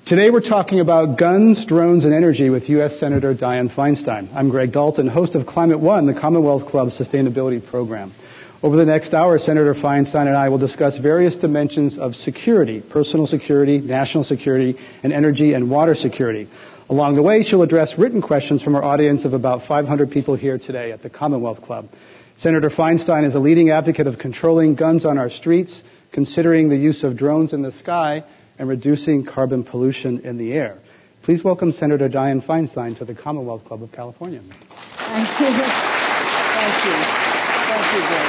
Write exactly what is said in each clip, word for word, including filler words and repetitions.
Today we're talking about guns, drones, and energy with U S Senator Dianne Feinstein. I'm Greg Dalton, host of Climate One, the Commonwealth Club sustainability program. Over the next hour, Senator Feinstein and I will discuss various dimensions of security, personal security, national security, and energy and water security. Along the way, she'll address written questions from our audience of about five hundred people here today at the Commonwealth Club. Senator Feinstein is a leading advocate of controlling guns on our streets, considering the use of drones in the sky, and reducing carbon pollution in the air. Please welcome Senator Dianne Feinstein to the Commonwealth Club of California. Thank you. Thank you. Thank you, Greg.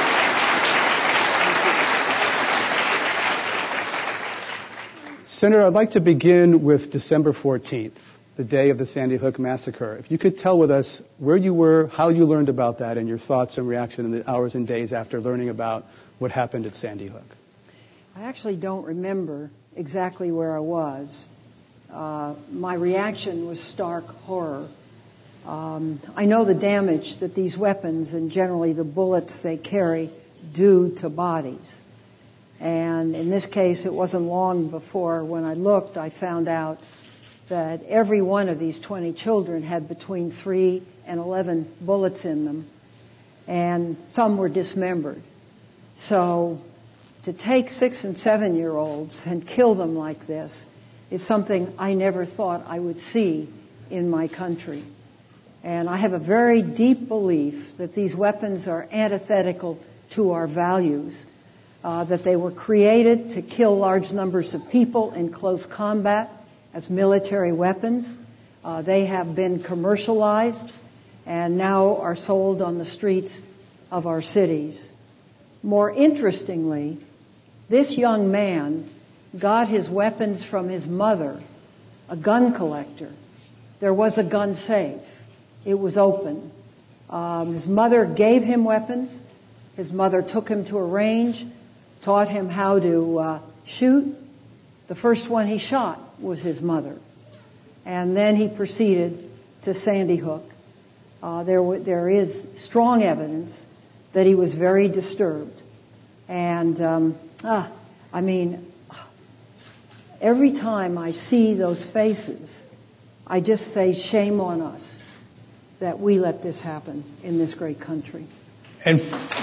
Thank you. Senator, I'd like to begin with December fourteenth, the day of the Sandy Hook massacre. If you could tell with us where you were, how you learned about that, and your thoughts and reaction in the hours and days after learning about what happened at Sandy Hook. I actually don't remember exactly where I was. Uh, my reaction was stark horror. Um, I know the damage that these weapons and generally the bullets they carry do to bodies. And in this case, it wasn't long before when I looked, I found out that every one of these twenty children had between three and eleven bullets in them, and some were dismembered. So to take six and seven year olds and kill them like this is something I never thought I would see in my country. And I have a very deep belief that these weapons are antithetical to our values, uh, that they were created to kill large numbers of people in close combat as military weapons. Uh, they have been commercialized and now are sold on the streets of our cities. More interestingly, this young man got his weapons from his mother, a gun collector. There was a gun safe. It was open. Um, his mother gave him weapons. His mother took him to a range, taught him how to uh, shoot. The first one he shot was his mother. And then he proceeded to Sandy Hook. Uh, there, w- there is strong evidence that he was very disturbed. And um, ah, I mean, every time I see those faces, I just say shame on us that we let this happen in this great country. And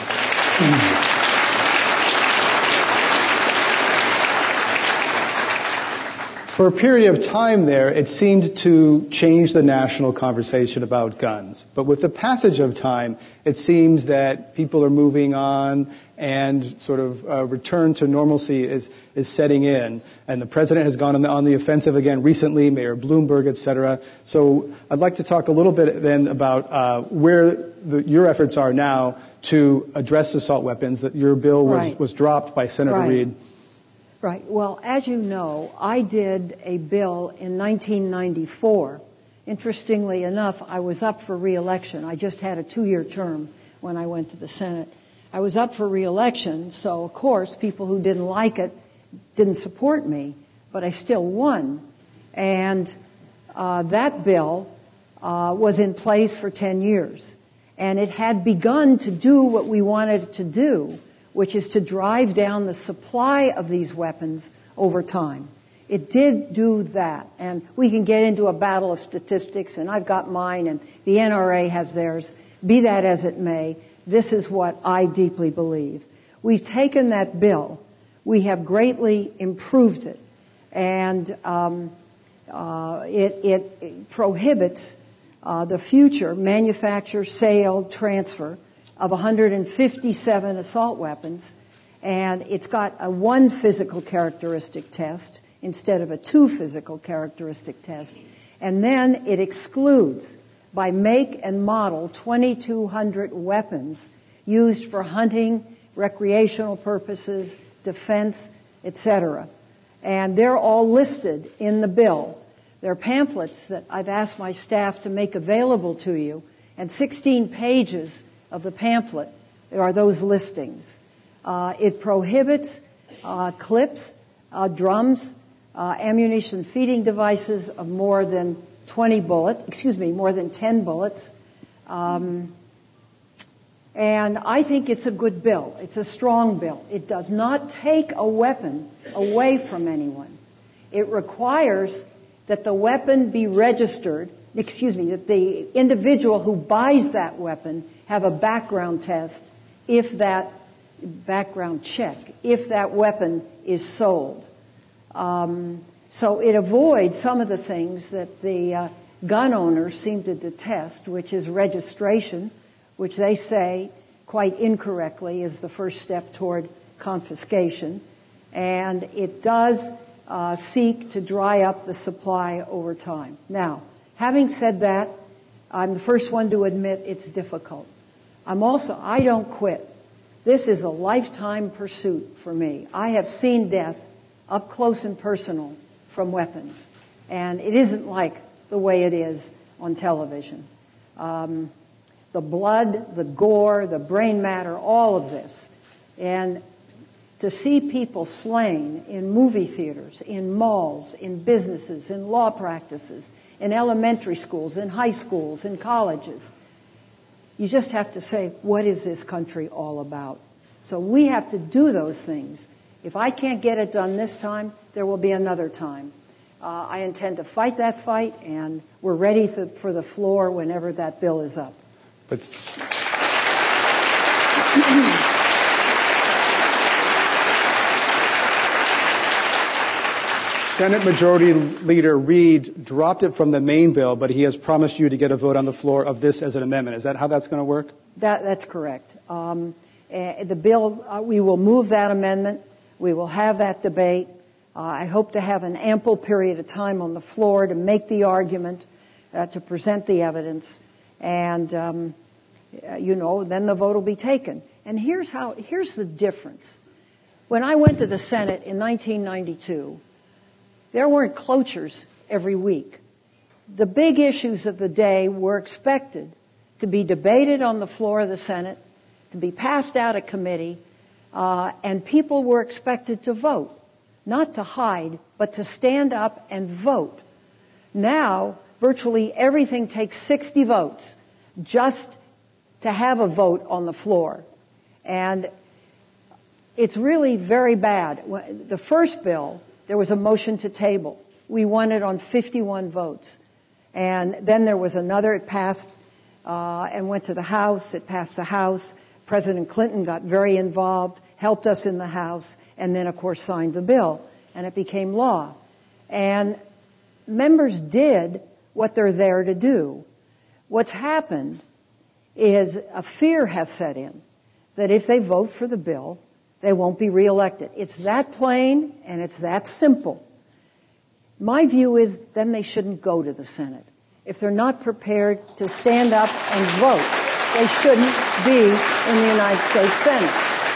for a period of time there, it seemed to change the national conversation about guns. But with the passage of time, it seems that people are moving on and sort of uh, return to normalcy is, is setting in. And the president has gone on the, on the offensive again recently, Mayor Bloomberg, et cetera. So I'd like to talk a little bit then about uh, where the, your efforts are now to address assault weapons, that your bill was, Right. was dropped by Senator Right. Reid. Right. Well, as you know, I did a bill in nineteen ninety-four. Interestingly enough, I was up for re-election. I just had a two-year term when I went to the Senate. I was up for re-election, so of course people who didn't like it didn't support me, but I still won. And uh, that bill uh, was in place for ten years. And it had begun to do what we wanted it to do, which is to drive down the supply of these weapons over time. It did do that, and we can get into a battle of statistics, and I've got mine, and the N R A has theirs. Be that as it may, this is what I deeply believe. We've taken that bill, we have greatly improved it, and um, uh, it, it, it prohibits uh, the future manufacture, sale, transfer of one hundred fifty-seven assault weapons, and it's got a one physical characteristic test instead of a two physical characteristic test. And then it excludes, by make and model, twenty-two hundred weapons used for hunting, recreational purposes, defense, et cetera. And they're all listed in the bill. There are pamphlets that I've asked my staff to make available to you, and sixteen pages of the pamphlet are those listings. Uh, it prohibits uh, clips, uh, drums, uh, ammunition feeding devices of more than twenty bullets, excuse me, more than ten bullets. Um, and I think it's a good bill. It's a strong bill. It does not take a weapon away from anyone. It requires that the weapon be registered, excuse me, that the individual who buys that weapon have a background test if that background check, if that weapon is sold. Um, so it avoids some of the things that the uh, gun owners seem to detest, which is registration, which they say quite incorrectly is the first step toward confiscation. And it does uh, seek to dry up the supply over time. Now, having said that, I'm the first one to admit it's difficult. I'm also, I don't quit. This is a lifetime pursuit for me. I have seen death up close and personal from weapons. And it isn't like the way it is on television. Um, the blood, the gore, the brain matter, all of this. And to see people slain in movie theaters, in malls, in businesses, in law practices, in elementary schools, in high schools, in colleges, you just have to say, what is this country all about? So we have to do those things. If I can't get it done this time, there will be another time. Uh, I intend to fight that fight, and we're ready th- for the floor whenever that bill is up. But Senate Majority Leader Reid dropped it from the main bill, but he has promised you to get a vote on the floor of this as an amendment. Is that how that's going to work? That, that's correct. Um, uh, the bill, uh, we will move that amendment. We will have that debate. Uh, I hope to have an ample period of time on the floor to make the argument, uh, to present the evidence, and um, uh, you know, then the vote will be taken. And here's how. Here's the difference. When I went to the Senate in nineteen ninety-two, there weren't cloture every week. The big issues of the day were expected to be debated on the floor of the Senate, to be passed out of committee, uh, and people were expected to vote. Not to hide, but to stand up and vote. Now, virtually everything takes sixty votes just to have a vote on the floor. And it's really very bad. The first bill, there was a motion to table. We won it on fifty-one votes. And then there was another, it passed uh, and went to the House. It passed the House. President Clinton got very involved, helped us in the House, and then, of course, signed the bill, and it became law. And members did what they're there to do. What's happened is a fear has set in that if they vote for the bill, they won't be reelected. It's that plain, and it's that simple. My view is then they shouldn't go to the Senate. If they're not prepared to stand up and vote, they shouldn't be in the United States Senate.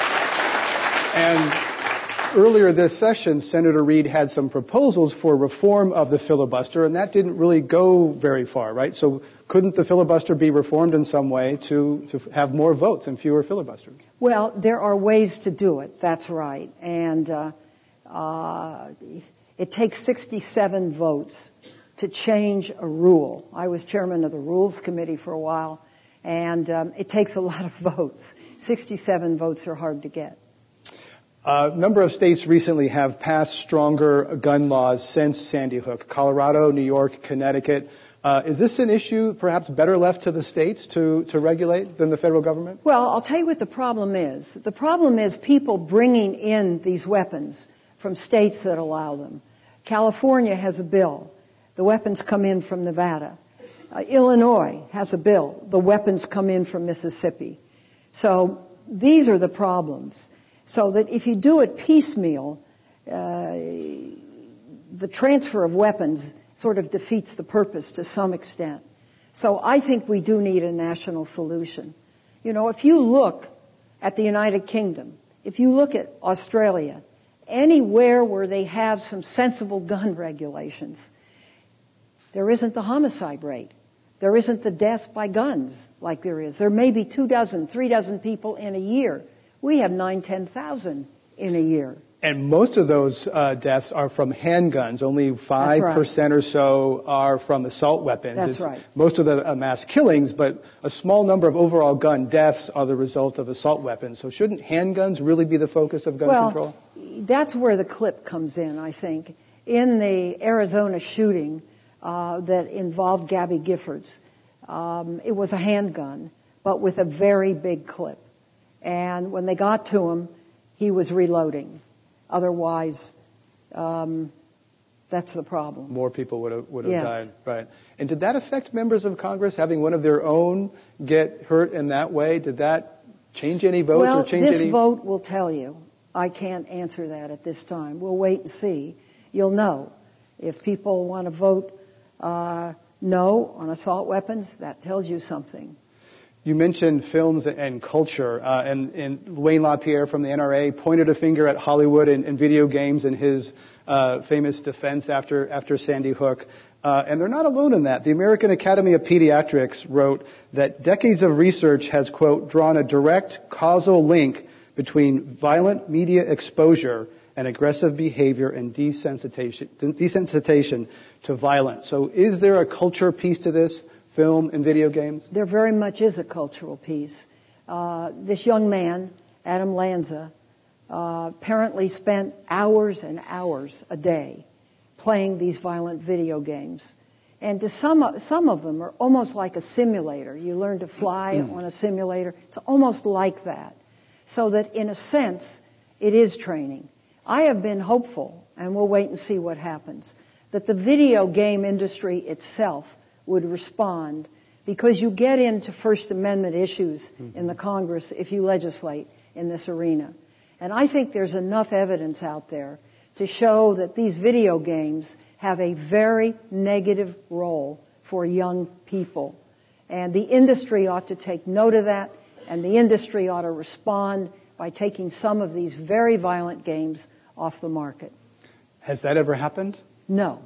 And earlier this session, Senator Reid had some proposals for reform of the filibuster, and that didn't really go very far, right? So couldn't the filibuster be reformed in some way to, to have more votes and fewer filibusters? Well, there are ways to do it. That's right. And uh, uh, it takes sixty-seven votes to change a rule. I was chairman of the Rules Committee for a while, and um, it takes a lot of votes. sixty-seven votes are hard to get. A number of states recently have passed stronger gun laws since Sandy Hook. Colorado, New York, Connecticut. Uh, is this an issue perhaps better left to the states to, to regulate than the federal government? Well, I'll tell you what the problem is. The problem is people bringing in these weapons from states that allow them. California has a bill. The weapons come in from Nevada. Uh, Illinois has a bill. The weapons come in from Mississippi. So these are the problems. So that if you do it piecemeal, uh, the transfer of weapons sort of defeats the purpose to some extent. So I think we do need a national solution. You know, if you look at the United Kingdom, if you look at Australia, anywhere where they have some sensible gun regulations, there isn't the homicide rate. There isn't the death by guns like there is. There may be two dozen, three dozen people in a year. We have nine, ten thousand in a year. And most of those uh, deaths are from handguns. Only five percent right. or so are from assault weapons. That's it's right. Most of the uh, mass killings, but a small number of overall gun deaths are the result of assault weapons. So shouldn't handguns really be the focus of gun well, control? That's where the clip comes in, I think. In the Arizona shooting, uh, that involved Gabby Giffords. Um, it was a handgun, but with a very big clip. And when they got to him, he was reloading. Otherwise, um, that's the problem. More people would have would have yes. died, right? And did that affect members of Congress having one of their own get hurt in that way? Did that change any votes well, or change this any? vote will tell you. I can't answer that at this time. We'll wait and see. You'll know if people want to vote uh, no on assault weapons. That tells you something. You mentioned films and culture, uh, and, and Wayne LaPierre from the N R A pointed a finger at Hollywood and, and video games in his uh, famous defense after after Sandy Hook. Uh, and they're not alone in that. The American Academy of Pediatrics wrote that decades of research has, quote, drawn a direct causal link between violent media exposure and aggressive behavior and desensitization, desensitization to violence. So is there a culture piece to this? Film and video games? There very much is a cultural piece. Uh, this young man, Adam Lanza, uh, apparently spent hours and hours a day playing these violent video games. And to some, some of them are almost like a simulator. You learn to fly mm. on a simulator. It's almost like that. So that in a sense, it is training. I have been hopeful, and we'll wait and see what happens, that the video game industry itself would respond, because you get into First Amendment issues mm-hmm. in the Congress if you legislate in this arena. And I think there's enough evidence out there to show that these video games have a very negative role for young people. And the industry ought to take note of that, and the industry ought to respond by taking some of these very violent games off the market. Has that ever happened? No.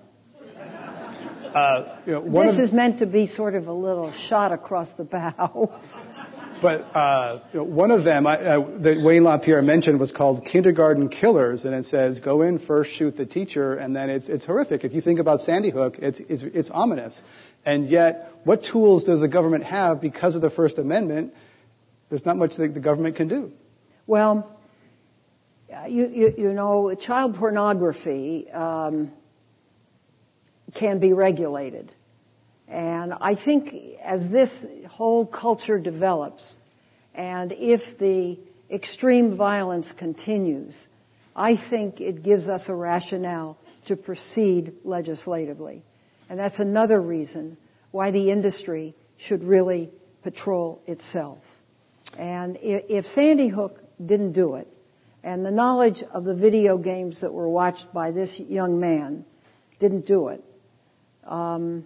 Uh, you know, one this of, is meant to be sort of a little shot across the bow. But uh, you know, one of them I, uh, that Wayne LaPierre mentioned was called Kindergarten Killers, and it says go in first, shoot the teacher, and then it's it's horrific. If you think about Sandy Hook, it's it's, it's ominous. And yet, what tools does the government have because of the First Amendment? There's not much that the government can do. Well, you you, you know, child pornography. Um, can be regulated. And I think as this whole culture develops, and if the extreme violence continues, I think it gives us a rationale to proceed legislatively. And that's another reason why the industry should really patrol itself. And if Sandy Hook didn't do it, and the knowledge of the video games that were watched by this young man didn't do it, Um,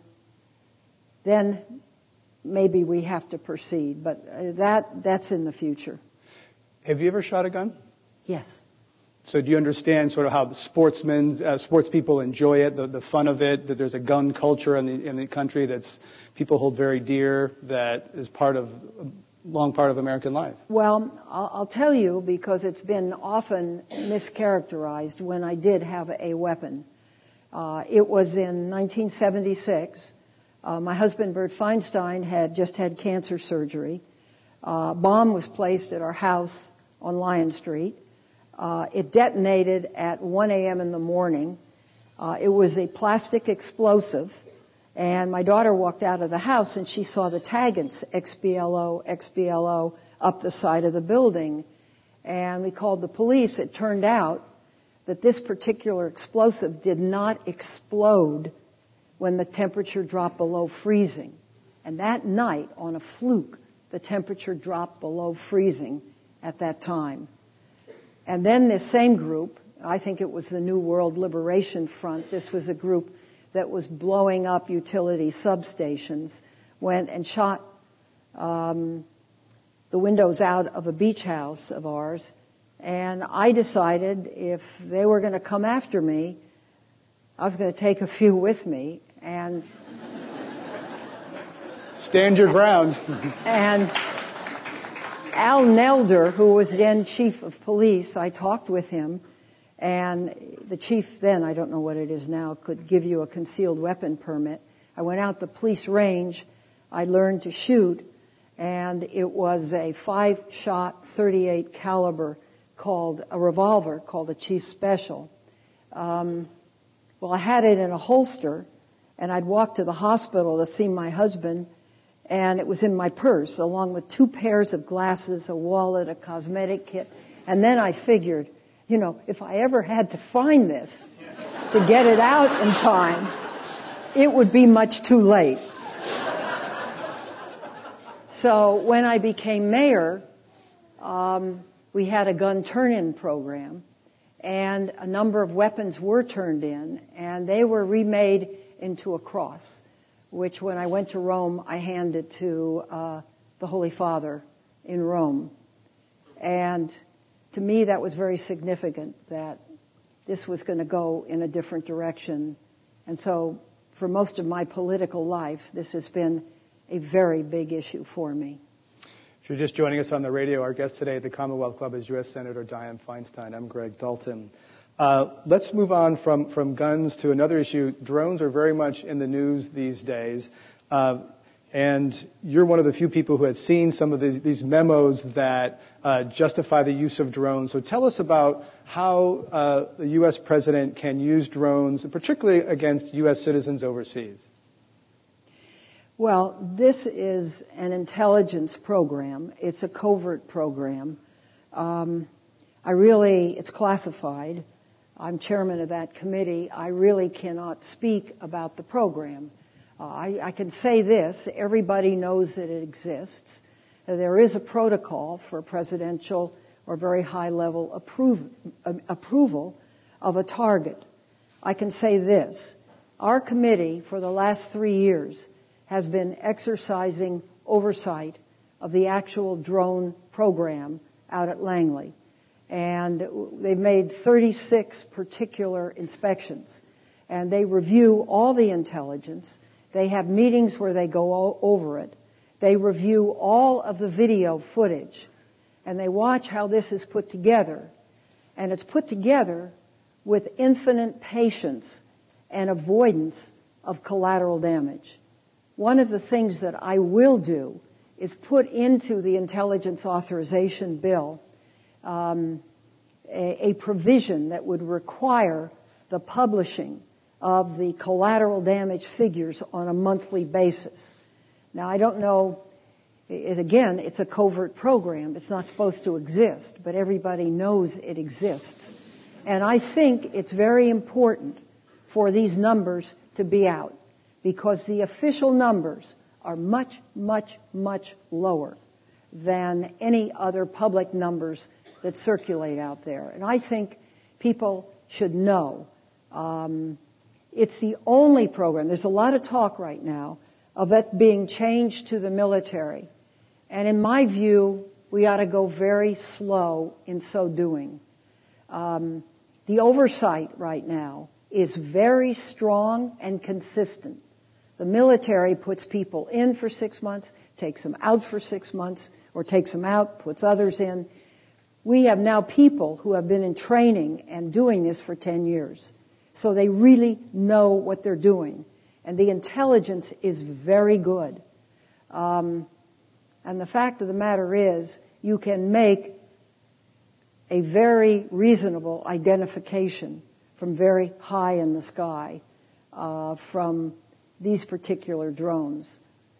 then maybe we have to proceed. But that that's in the future. Have you ever shot a gun? Yes. So do you understand sort of how the sportsmen, uh, sports people enjoy it, the, the fun of it, that there's a gun culture in the, in the country that's people hold very dear, that is part of, a long part of American life? Well, I'll, I'll tell you, because it's been often mischaracterized when I did have a weapon. Uh, it was in nineteen seventy-six. Uh, my husband, Bert Feinstein, had just had cancer surgery. Uh, a bomb was placed at our house on Lyon Street. Uh, it detonated at one a.m. in the morning. Uh, it was a plastic explosive. And my daughter walked out of the house and she saw the tag X B L O, X B L O up the side of the building. And we called the police. It turned out that this particular explosive did not explode when the temperature dropped below freezing. And that night, on a fluke, the temperature dropped below freezing at that time. And then this same group, I think it was the New World Liberation Front, this was a group that was blowing up utility substations, went and shot um, the windows out of a beach house of ours. And I decided if they were going to come after me, I was going to take a few with me and stand your ground. And Al Nelder, who was then chief of police, I talked with him, and the chief then, I don't know what it is now, could give you a concealed weapon permit. I went out the police range, I learned to shoot, and it was a five-shot thirty-eight caliber called a revolver called a Chief Special. Um, well, I had it in a holster, And I'd walk to the hospital to see my husband, and it was in my purse, along with two pairs of glasses, a wallet, a cosmetic kit. And then I figured, you know, if I ever had to find this to get it out in time, it would be much too late. So when I became mayor, um, we had a gun turn-in program, and a number of weapons were turned in, and they were remade into a cross, which when I went to Rome, I handed to uh, the Holy Father in Rome. And to me, that was very significant that this was going to go in a different direction. And so for most of my political life, this has been a very big issue for me. If you're just joining us on the radio, our guest today at the Commonwealth Club is U S Senator Dianne Feinstein. I'm Greg Dalton. Uh, let's move on from, from guns to another issue. Drones are very much in the news these days. Uh, and you're one of the few people who has seen some of the, these memos that uh, justify the use of drones. So tell us about how uh, the U S president can use drones, particularly against U S citizens overseas. Well, this is an intelligence program. It's a covert program. Um, I really, it's classified. I'm chairman of that committee. I really cannot speak about the program. Uh, I, I can say this, everybody knows that it exists. Uh, there is a protocol for presidential or very high-level approve, uh, approval of a target. I can say this, our committee for the last three years has been exercising oversight of the actual drone program out at Langley. And they've made thirty-six particular inspections. And they review all the intelligence. They have meetings where they go all over it. They review all of the video footage. And they watch how this is put together. And it's put together with infinite patience and avoidance of collateral damage. One of the things that I will do is put into the intelligence authorization bill um, a, a provision that would require the publishing of the collateral damage figures on a monthly basis. Now, I don't know, it, again, it's a covert program. It's not supposed to exist, but everybody knows it exists. And I think it's very important for these numbers to be out, because the official numbers are much, much, much lower than any other public numbers that circulate out there. And I think people should know. Um, it's the only program. There's a lot of talk right now of it being changed to the military. And in my view, we ought to go very slow in so doing. Um, the oversight right now is very strong and consistent. The military puts people in for six months, takes them out for six months, or takes them out, puts others in. We have now people who have been in training and doing this for ten years. So they really know what they're doing. And the intelligence is very good. Um, and the fact of the matter is, you can make a very reasonable identification from very high in the sky uh, from these particular drones.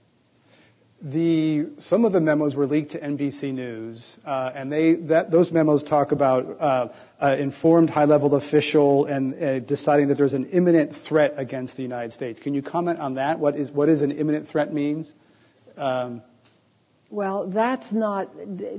The some of the memos were leaked to N B C News, uh, and they that those memos talk about uh, uh, informed high-level official and uh, deciding that there's an imminent threat against the United States. Can you comment on that? What is what is an imminent threat means? Um, well, that's not the,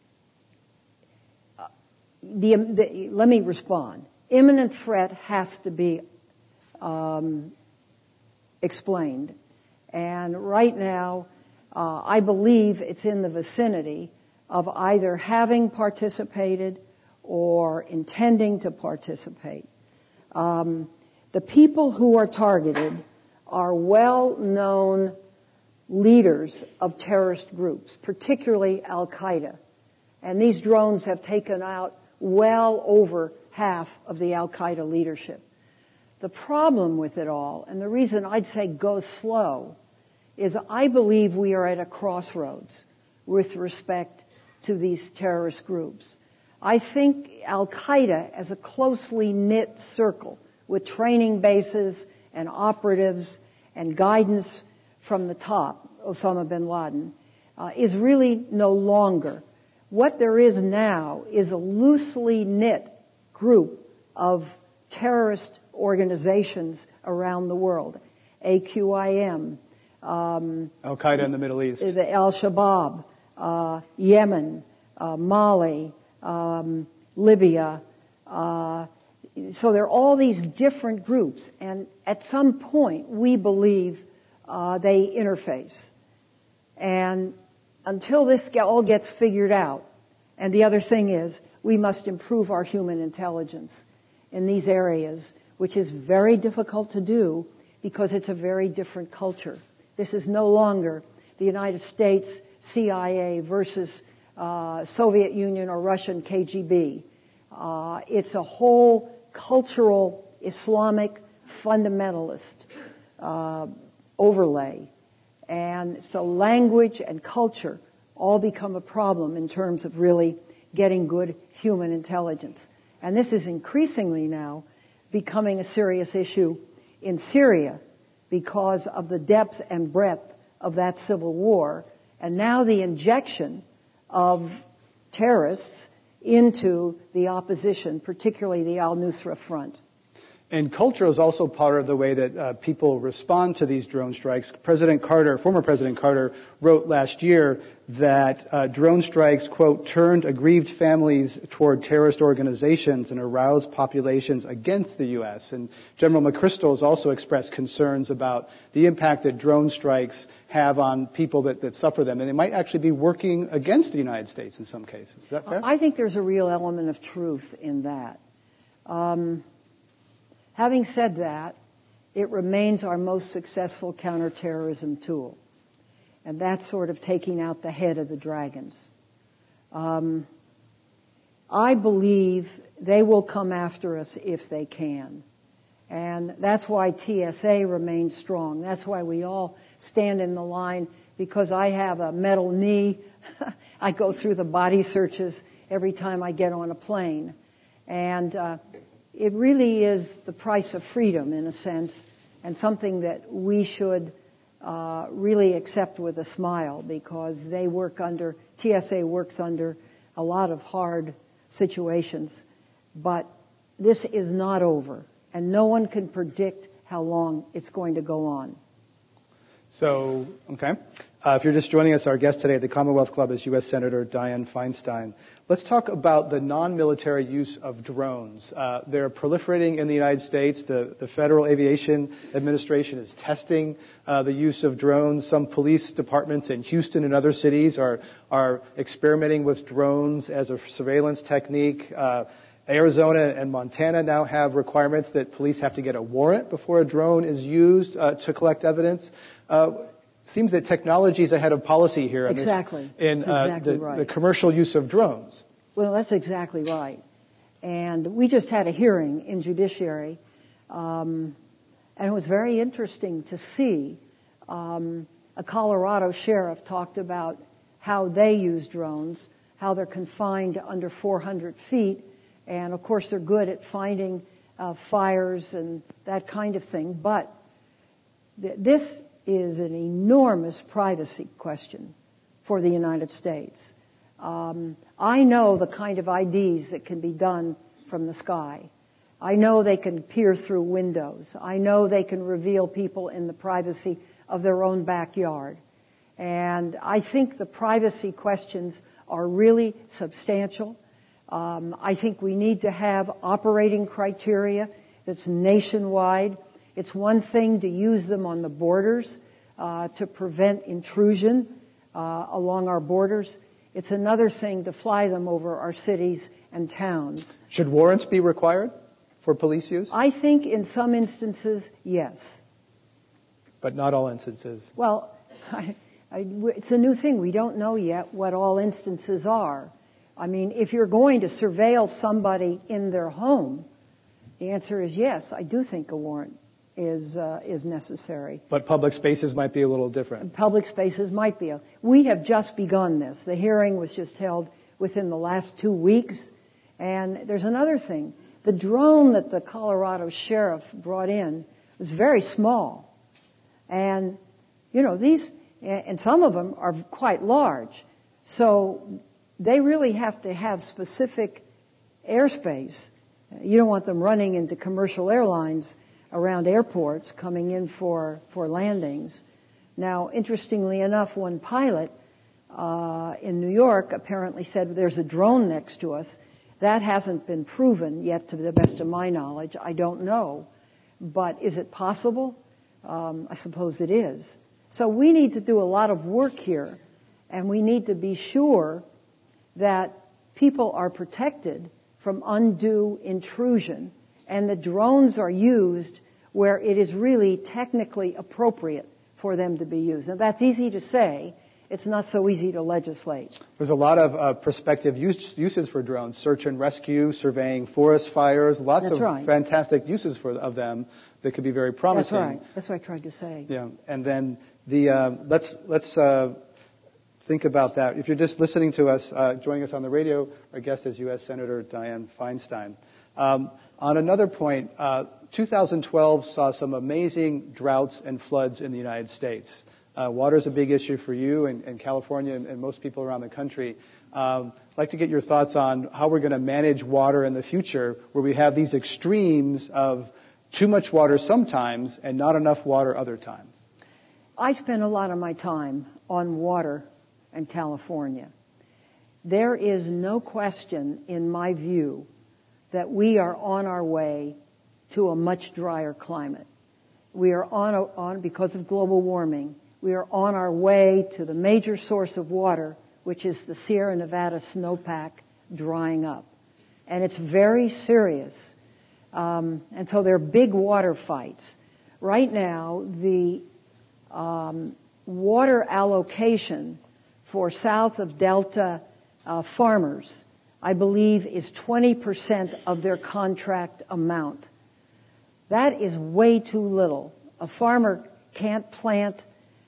the, the. Let me respond. Imminent threat has to be um, explained, and right now. Uh, I believe it's in the vicinity of either having participated or intending to participate. Um, the people who are targeted are well-known leaders of terrorist groups, particularly Al-Qaeda. And these drones have taken out well over half of the Al-Qaeda leadership. The problem with it all, and the reason I'd say go slow, is I believe we are at a crossroads with respect to these terrorist groups. I think Al-Qaeda, as a closely knit circle with training bases and operatives and guidance from the top, Osama bin Laden, uh, is really no longer. What there is now is a loosely knit group of terrorist organizations around the world. A Q I M, um, Al-Qaeda in the Middle East, the Al-Shabaab, uh, Yemen, uh, Mali, um, Libya. Uh, so there are all these different groups, and at some point we believe uh, they interface. And until this all gets figured out, and the other thing is we must improve our human intelligence in these areas, which is very difficult to do because it's a very different culture. This is no longer the United States C I A versus uh, Soviet Union or Russian K G B. Uh, it's a whole cultural Islamic fundamentalist uh, overlay. And so language and culture all become a problem in terms of really getting good human intelligence. And this is increasingly now becoming a serious issue in Syria because of the depth and breadth of that civil war, and now the injection of terrorists into the opposition, particularly the al-Nusra Front. And culture is also part of the way that uh, people respond to these drone strikes. President Carter, former President Carter, wrote last year that uh, drone strikes, quote, turned aggrieved families toward terrorist organizations and aroused populations against the U S. And General McChrystal has also expressed concerns about the impact that drone strikes have on people that, that suffer them. And they might actually be working against the United States in some cases. Is that fair? I think there's a real element of truth in that. Um, Having said that, it remains our most successful counterterrorism tool. And that's sort of taking out the head of the dragons. Um, I believe they will come after us if they can. And that's why T S A remains strong. That's why we all stand in the line, because I have a metal knee. I go through the body searches every time I get on a plane. And uh, it really is the price of freedom, in a sense, and something that we should uh, really accept with a smile, because they work under, T S A works under a lot of hard situations. But this is not over, and no one can predict how long it's going to go on. So, okay. Uh, if you're just joining us, our guest today at the Commonwealth Club is U S Senator Dianne Feinstein. Let's talk about the non-military use of drones. Uh, they're proliferating in the United States. The, the Federal Aviation Administration is testing uh, the use of drones. Some police departments in Houston and other cities are, are experimenting with drones as a surveillance technique. Uh, Arizona and Montana now have requirements that police have to get a warrant before a drone is used uh, to collect evidence. Uh, it seems that technology is ahead of policy here. Exactly. In that's uh, exactly the, right. the commercial use of drones. Well, that's exactly right. And we just had a hearing in Judiciary, um, and it was very interesting to see um, a Colorado sheriff talked about how they use drones, how they're confined to under four hundred feet, and of course they're good at finding uh, fires and that kind of thing. But th- this is an enormous privacy question for the United States. Um, I know the kind of I Ds that can be done from the sky. I know they can peer through windows. I know they can reveal people in the privacy of their own backyard. And I think the privacy questions are really substantial. Um, I think we need to have operating criteria that's nationwide. It's one thing to use them on the borders uh, to prevent intrusion uh, along our borders. It's another thing to fly them over our cities and towns. Should warrants be required for police use? I think in some instances, yes. But not all instances. Well, I, I, it's a new thing. We don't know yet what all instances are. I mean, if you're going to surveil somebody in their home, the answer is yes. I do think a warrant is uh, is necessary. But public spaces might be a little different. Public spaces might be. A, we have just begun this. The hearing was just held within the last two weeks. And there's another thing. The drone that the Colorado sheriff brought in was very small. And, you know, these, and some of them are quite large. So they really have to have specific airspace. You don't want them running into commercial airlines around airports coming in for, for landings. Now, interestingly enough, one pilot uh, in New York apparently said there's a drone next to us. That hasn't been proven yet to the best of my knowledge. I don't know. But is it possible? Um, I suppose it is. So we need to do a lot of work here, and we need to be sure that people are protected from undue intrusion, and the drones are used where it is really technically appropriate for them to be used. And that's easy to say. It's not so easy to legislate. There's a lot of uh, prospective use, uses for drones: search and rescue, surveying forest fires, lots That's of right. fantastic uses for of them that could be very promising. That's right. That's what I tried to say. Yeah, and then the uh, let's let's uh, think about that. If you're just listening to us, uh, joining us on the radio, our guest is U S Senator Dianne Feinstein. Um, on another point, uh, two thousand twelve saw some amazing droughts and floods in the United States. Uh, water is a big issue for you and, and California and, and most people around the country. Um, I'd like to get your thoughts on how we're going to manage water in the future, where we have these extremes of too much water sometimes and not enough water other times. I spend a lot of my time on water in California. There is no question, in my view, that we are on our way to a much drier climate. We are on, on because of global warming, we are on our way to the major source of water, which is the Sierra Nevada snowpack drying up. And it's very serious. Um, and so there are big water fights. Right now, the um, water allocation for south of Delta uh, farmers, I believe, is twenty percent of their contract amount. That is way too little. A farmer can't plant,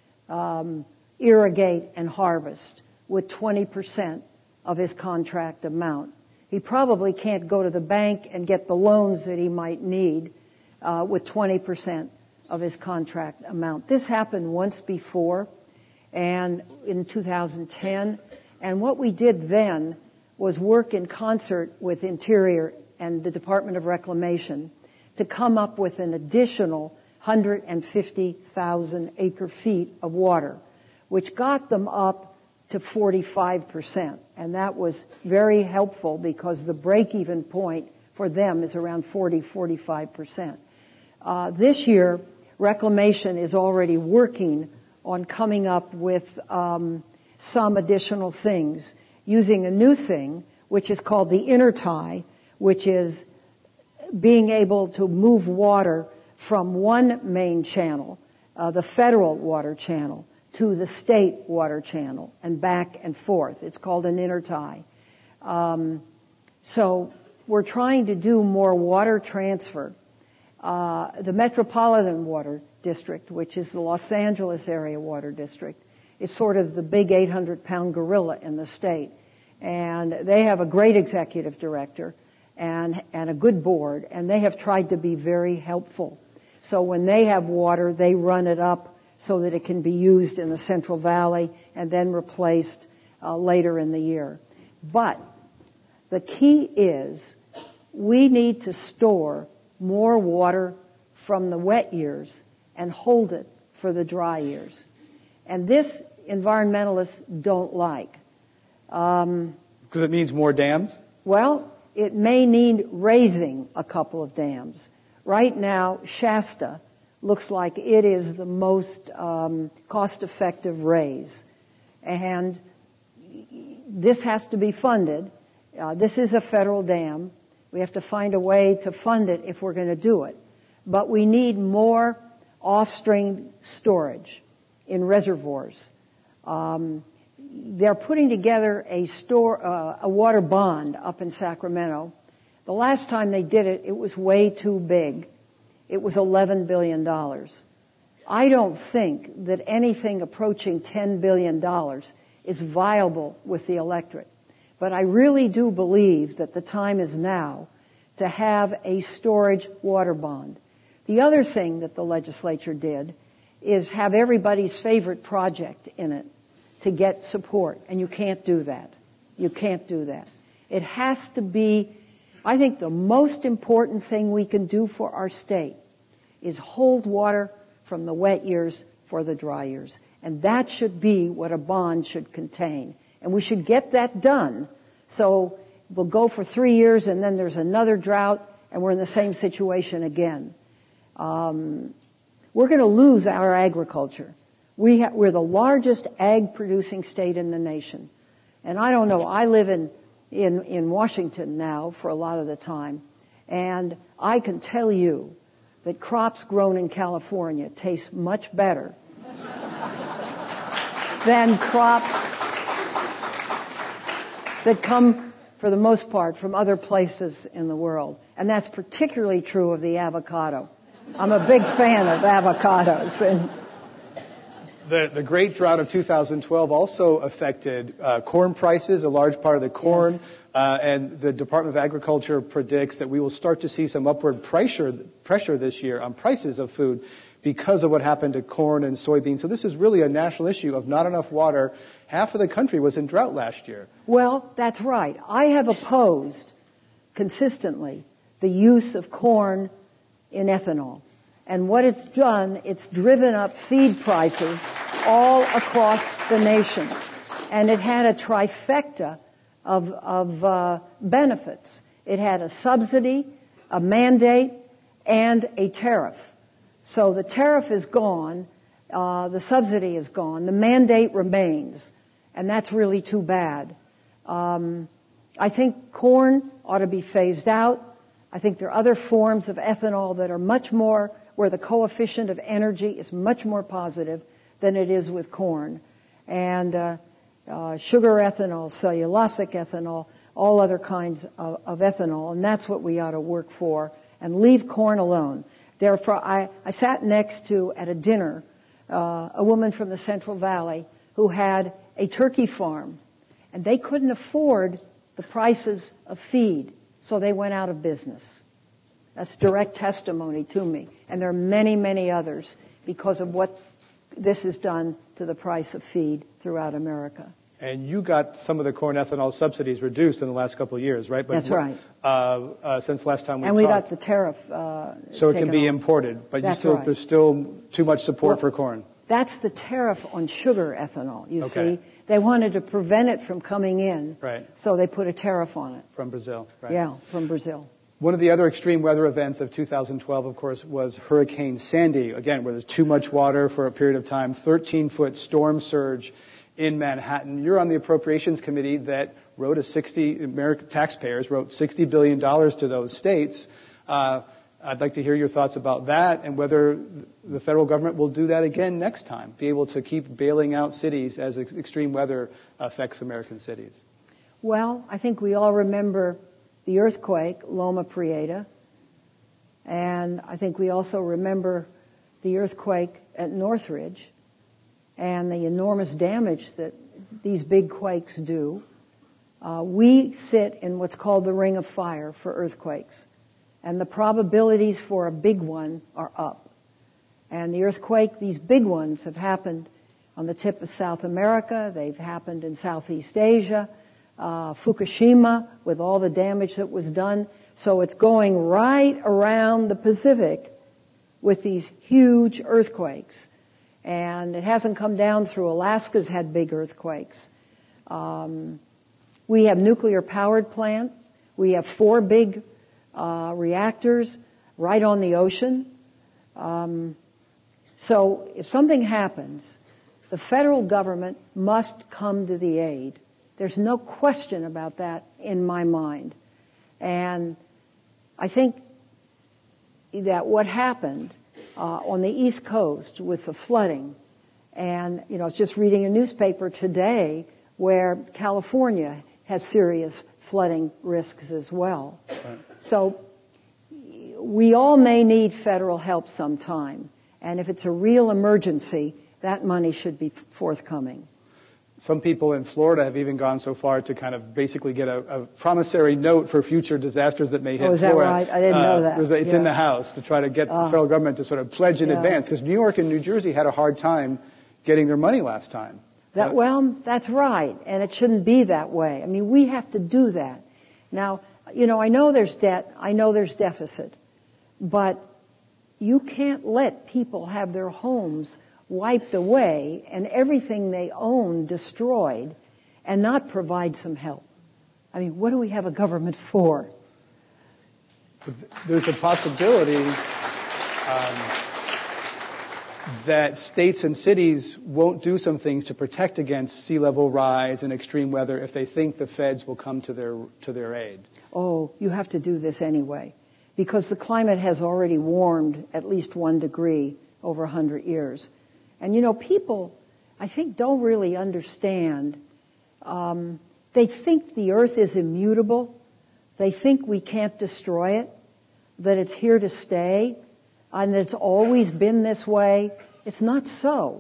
um, irrigate, and harvest with twenty percent of his contract amount. He probably can't go to the bank and get the loans that he might need uh, with twenty percent of his contract amount. This happened once before, and in two thousand ten, and what we did then was work in concert with Interior and the Department of Reclamation to come up with an additional one hundred fifty thousand acre feet of water, which got them up to forty-five percent. And that was very helpful because the break-even point for them is around forty, forty-five percent. Uh, this year, Reclamation is already working on coming up with um, some additional things, using a new thing, which is called the intertie, which is being able to move water from one main channel, uh, the federal water channel, to the state water channel and back and forth. It's called an intertie. Um, so we're trying to do more water transfer. Uh, the Metropolitan Water District, which is the Los Angeles area water district, is sort of the big eight hundred pound gorilla in the state. And they have a great executive director and, and a good board, and they have tried to be very helpful. So when they have water, they run it up so that it can be used in the Central Valley and then replaced uh, later in the year. But the key is we need to store more water from the wet years and hold it for the dry years. And this environmentalists don't like. Um, because it means more dams? Well, it may need raising a couple of dams. Right now, Shasta looks like it is the most um, cost-effective raise. And this has to be funded. Uh, this is a federal dam. We have to find a way to fund it if we're going to do it. But we need more off-stream storage in reservoirs. Um, they're putting together a store, uh, a water bond up in Sacramento. The last time they did it, it was way too big. It was eleven billion dollars. I don't think that anything approaching ten billion dollars is viable with the electorate. But I really do believe that the time is now to have a storage water bond. The other thing that the legislature did is have everybody's favorite project in it to get support, and you can't do that. You can't do that. It has to be, I think the most important thing we can do for our state is hold water from the wet years for the dry years. And that should be what a bond should contain. And we should get that done. So we'll go for three years and then there's another drought and we're in the same situation again. Um, we're going to lose our agriculture. We ha- we're the largest ag-producing state in the nation. And I don't know, I live in, in, in Washington now for a lot of the time. And I can tell you that crops grown in California taste much better than crops that come, for the most part, from other places in the world. And that's particularly true of the avocado. I'm a big fan of avocados. And The, the great drought of two thousand twelve also affected uh, corn prices, a large part of the corn. Yes. Uh, and the Department of Agriculture predicts that we will start to see some upward pressure, pressure this year on prices of food because of what happened to corn and soybeans. So this is really a national issue of not enough water. Half of the country was in drought last year. Well, that's right. I have opposed consistently the use of corn in ethanol. And what it's done, it's driven up feed prices all across the nation. And it had a trifecta of, of uh, benefits. It had a subsidy, a mandate, and a tariff. So the tariff is gone, uh, the subsidy is gone, the mandate remains, and that's really too bad. Um, I think corn ought to be phased out. I think there are other forms of ethanol that are much more, where the coefficient of energy is much more positive than it is with corn. And uh, uh, sugar ethanol, cellulosic ethanol, all other kinds of, of ethanol, and that's what we ought to work for, and leave corn alone. Therefore, I, I sat next to, at a dinner, uh, a woman from the Central Valley who had a turkey farm, and they couldn't afford the prices of feed, so they went out of business. That's direct testimony to me. And there are many, many others because of what this has done to the price of feed throughout America. And you got some of the corn ethanol subsidies reduced in the last couple of years, right? But That's right. Uh, uh, since last time we and we talked. got the tariff uh, So it can be off. imported, but you That's still, right. there's still too much support Well, for corn. That's the tariff on sugar ethanol, you Okay. see. They wanted to prevent it from coming in, Right. so they put a tariff on it. From Brazil, right? Yeah, from Brazil. One of the other extreme weather events of two thousand twelve, of course, was Hurricane Sandy, again, where there's too much water for a period of time, thirteen-foot storm surge in Manhattan. You're on the Appropriations Committee that wrote a sixty, American taxpayers wrote sixty billion dollars to those states. Uh, I'd like to hear your thoughts about that and whether the federal government will do that again next time, be able to keep bailing out cities as ex- extreme weather affects American cities. Well, I think we all remember the earthquake, Loma Prieta, and I think we also remember the earthquake at Northridge and the enormous damage that these big quakes do. Uh, we sit in what's called the ring of fire for earthquakes, and the probabilities for a big one are up. And the earthquake, these big ones have happened on the tip of South America, they've happened in Southeast Asia, Uh, Fukushima, with all the damage that was done. So it's going right around the Pacific with these huge earthquakes. And it hasn't come down through. Alaska's had big earthquakes. Um, we have nuclear powered plants. We have four big uh, reactors right on the ocean. Um, so if something happens, the federal government must come to the aid. There's no question about that in my mind. And I think that what happened uh, on the East Coast with the flooding, and, you know, I was just reading a newspaper today where California has serious flooding risks as well. Right. So we all may need federal help sometime. And if it's a real emergency, that money should be forthcoming. Some people in Florida have even gone so far to kind of basically get a, a promissory note for future disasters that may hit oh, is that Florida. right? I didn't uh, know that. A, it's yeah. in the House to try to get uh, the federal government to sort of pledge in yeah. advance, because New York and New Jersey had a hard time getting their money last time. That, uh, well, that's right, and it shouldn't be that way. I mean, we have to do that. Now, you know, I know there's debt, I know there's deficit, but you can't let people have their homes wiped away and everything they own destroyed and not provide some help. I mean, what do we have a government for? There's a possibility um, that states and cities won't do some things to protect against sea level rise and extreme weather if they think the feds will come to their to their aid. Oh, you have to do this anyway, because the climate has already warmed at least one degree over a hundred years. And you know, people, I think, don't really understand. Um, they think the earth is immutable. They think we can't destroy it, that it's here to stay, and that it's always been this way. It's not so.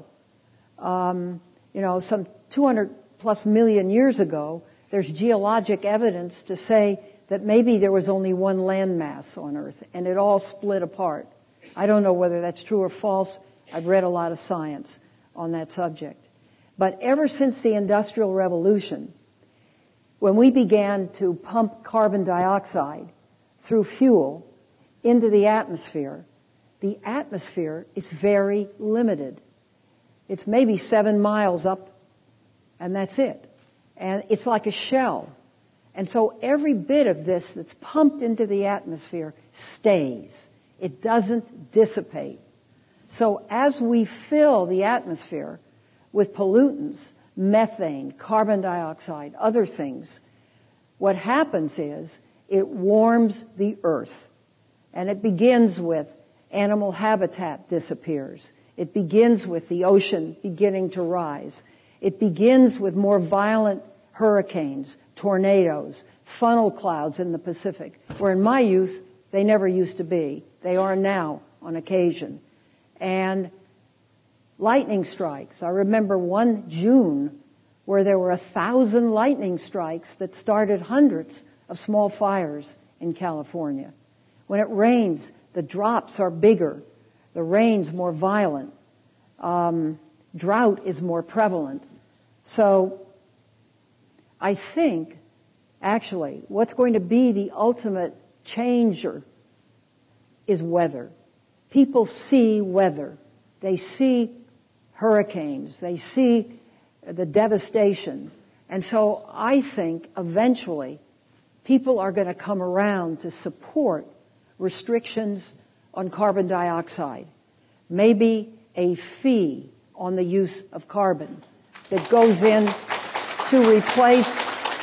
Um, you know, some two hundred plus million years ago, there's geologic evidence to say that maybe there was only one landmass on Earth, and it all split apart. I don't know whether that's true or false. I've read a lot of science on that subject. But ever since the Industrial Revolution, when we began to pump carbon dioxide through fuel into the atmosphere, the atmosphere is very limited. It's maybe seven miles up, and that's it. And it's like a shell. And so every bit of this that's pumped into the atmosphere stays. It doesn't dissipate. So as we fill the atmosphere with pollutants, methane, carbon dioxide, other things, what happens is it warms the earth. And it begins with animal habitat disappears. It begins with the ocean beginning to rise. It begins with more violent hurricanes, tornadoes, funnel clouds in the Pacific, where in my youth they never used to be. They are now on occasion. And lightning strikes. I remember one June where there were a thousand lightning strikes that started hundreds of small fires in California. When it rains, the drops are bigger. The rain's more violent. Um, drought is more prevalent. So I think, actually, what's going to be the ultimate changer is weather. People see weather. They see hurricanes. They see the devastation. And so I think eventually people are going to come around to support restrictions on carbon dioxide. Maybe a fee on the use of carbon that goes in to replace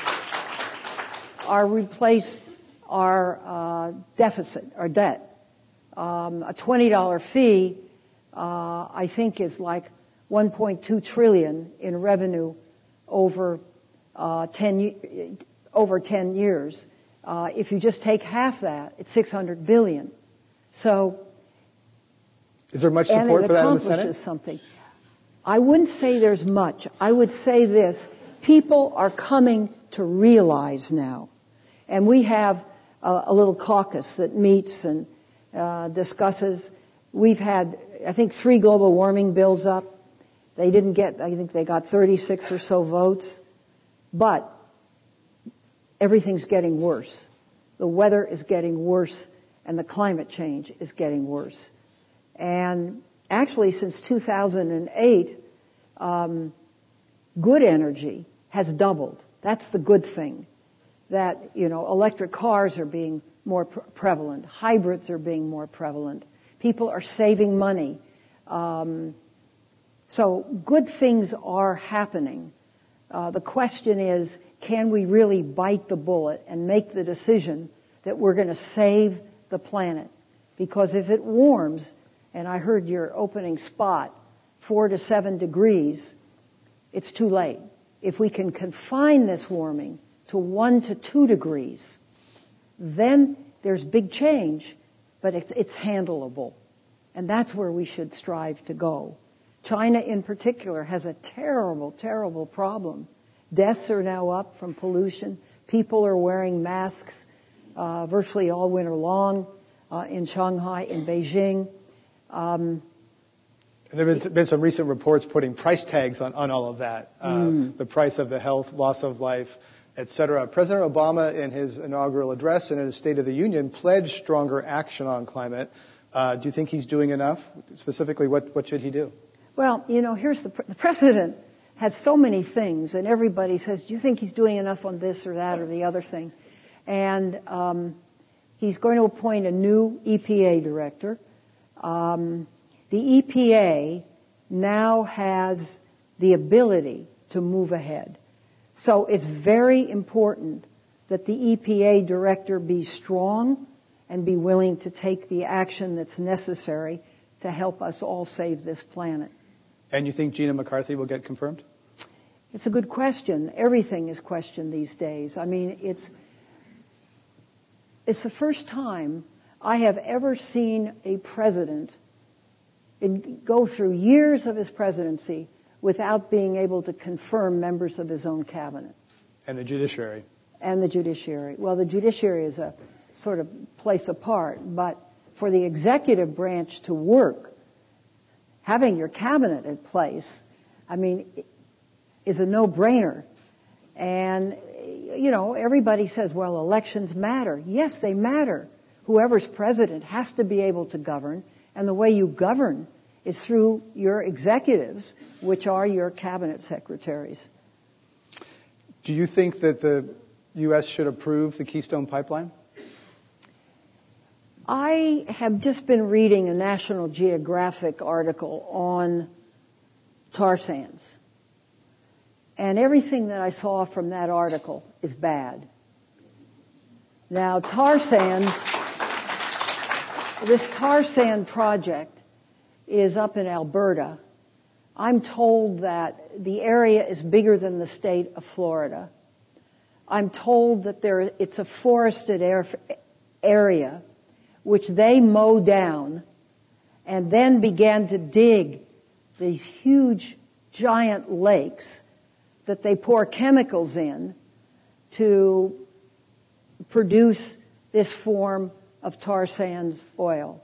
our replace our uh, deficit, our debt. Um, a twenty dollar fee, uh, I think, is like one point two trillion in revenue over uh, ten over ten years. Uh, if you just take half that, it's six hundred billion. So, is there much support for that in the Senate? And it accomplishes something. I wouldn't say there's much. I would say this: people are coming to realize now, and we have a, a little caucus that meets and uh, discusses. We've had, I think, three global warming bills up. They didn't get, I think they got thirty-six or so votes, but everything's getting worse. The weather is getting worse, and the climate change is getting worse. And actually, since two thousand eight, um, good energy has doubled. That's the good thing. That, you know, electric cars are being more pre- prevalent. Hybrids are being more prevalent. People are saving money. Um, so good things are happening. Uh, the question is, can we really bite the bullet and make the decision that we're going to save the planet? Because if it warms, and I heard your opening spot, four to seven degrees, it's too late. If we can confine this warming to one to two degrees, then there's big change, but it's, it's handleable. And that's where we should strive to go. China in particular has a terrible, terrible problem. Deaths are now up from pollution. People are wearing masks uh, virtually all winter long uh, in Shanghai, in Beijing. Um, and there have been some recent reports putting price tags on, on all of that, uh, mm. the price of the health, loss of life, et cetera. President Obama, in his inaugural address and in his State of the Union, pledged stronger action on climate. Uh, do you think he's doing enough? Specifically, what, what should he do? Well, you know, here's the, pr- the president has so many things, and everybody says, do you think he's doing enough on this or that or the other thing? And um, he's going to appoint a new E P A director. Um, the E P A now has the ability to move ahead. So it's very important that the E P A director be strong and be willing to take the action that's necessary to help us all save this planet. And you think Gina McCarthy will get confirmed? It's a good question. Everything is questioned these days. I mean, it's it's the first time I have ever seen a president in, go through years of his presidency without being able to confirm members of his own cabinet. And the judiciary. And the judiciary. Well, the judiciary is a sort of place apart, but for the executive branch to work, having your cabinet in place, I mean, is a no-brainer. And, you know, everybody says, well, elections matter. Yes, they matter. Whoever's president has to be able to govern, and the way you govern is through your executives, which are your cabinet secretaries. Do you think that the U S should approve the Keystone Pipeline? I have just been reading a National Geographic article on tar sands. And everything that I saw from that article is bad. Now, tar sands, this tar sand project is up in Alberta. I'm told that the area is bigger than the state of Florida. I'm told that there, it's a forested air, area which they mow down and then began to dig these huge, giant lakes that they pour chemicals in to produce this form of tar sands oil.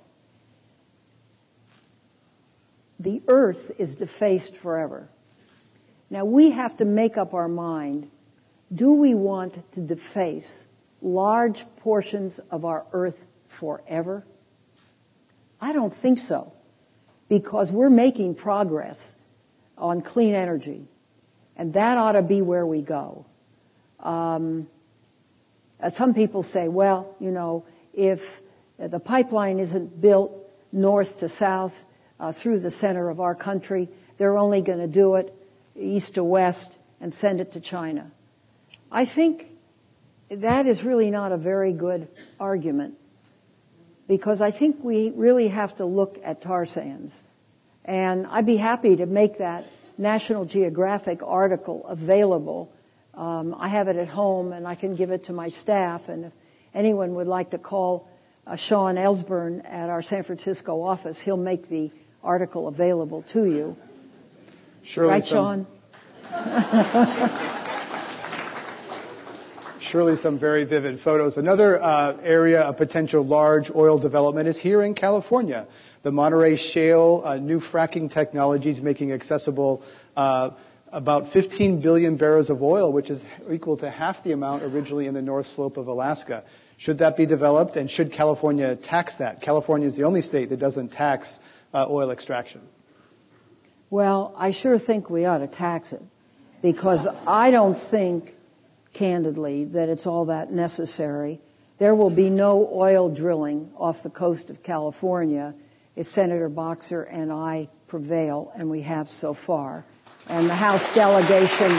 The earth is defaced forever. Now we have to make up our mind, do we want to deface large portions of our earth forever? I don't think so, because we're making progress on clean energy, and that ought to be where we go. Um, some people say, well, you know, if the pipeline isn't built north to south uh, through the center of our country, they're only going to do it east to west and send it to China. I think that is really not a very good argument, because I think we really have to look at tar sands. And I'd be happy to make that National Geographic article available. Um, I have it at home, and I can give it to my staff. And if anyone would like to call uh, Sean Ellsburn at our San Francisco office, he'll make the article available to you. Surely right, some, Sean? Surely some very vivid photos. Another uh, area of potential large oil development is here in California. The Monterey Shale, uh, new fracking technologies making accessible uh, about fifteen billion barrels of oil, which is equal to half the amount originally in the North Slope of Alaska. Should that be developed, and should California tax that? California is the only state that doesn't tax uh, oil extraction. Well, I sure think we ought to tax it, because I don't think, candidly, that it's all that necessary. There will be no oil drilling off the coast of California if Senator Boxer and I prevail, and we have so far. And the House delegation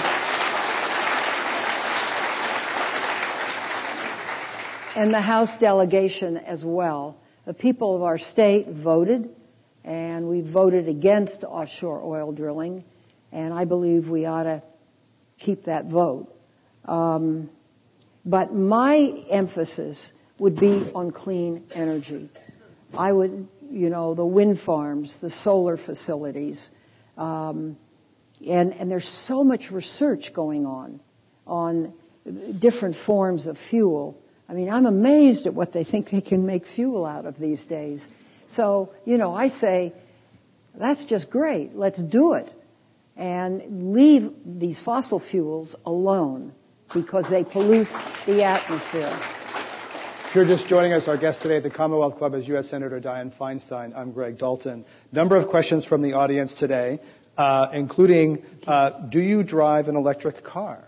and the House delegation as well. The people of our state voted, and we voted against offshore oil drilling, and I believe we ought to keep that vote. Um, but my emphasis would be on clean energy. I would, you know, the wind farms, the solar facilities, Um, and, and there's so much research going on on different forms of fuel. I mean, I'm amazed at what they think they can make fuel out of these days. So, you know, I say, that's just great. Let's do it. And leave these fossil fuels alone because they pollute the atmosphere. If you're just joining us, our guest today at the Commonwealth Club is U S Senator Dianne Feinstein. I'm Greg Dalton. Number of questions from the audience today, uh, including, uh, do you drive an electric car?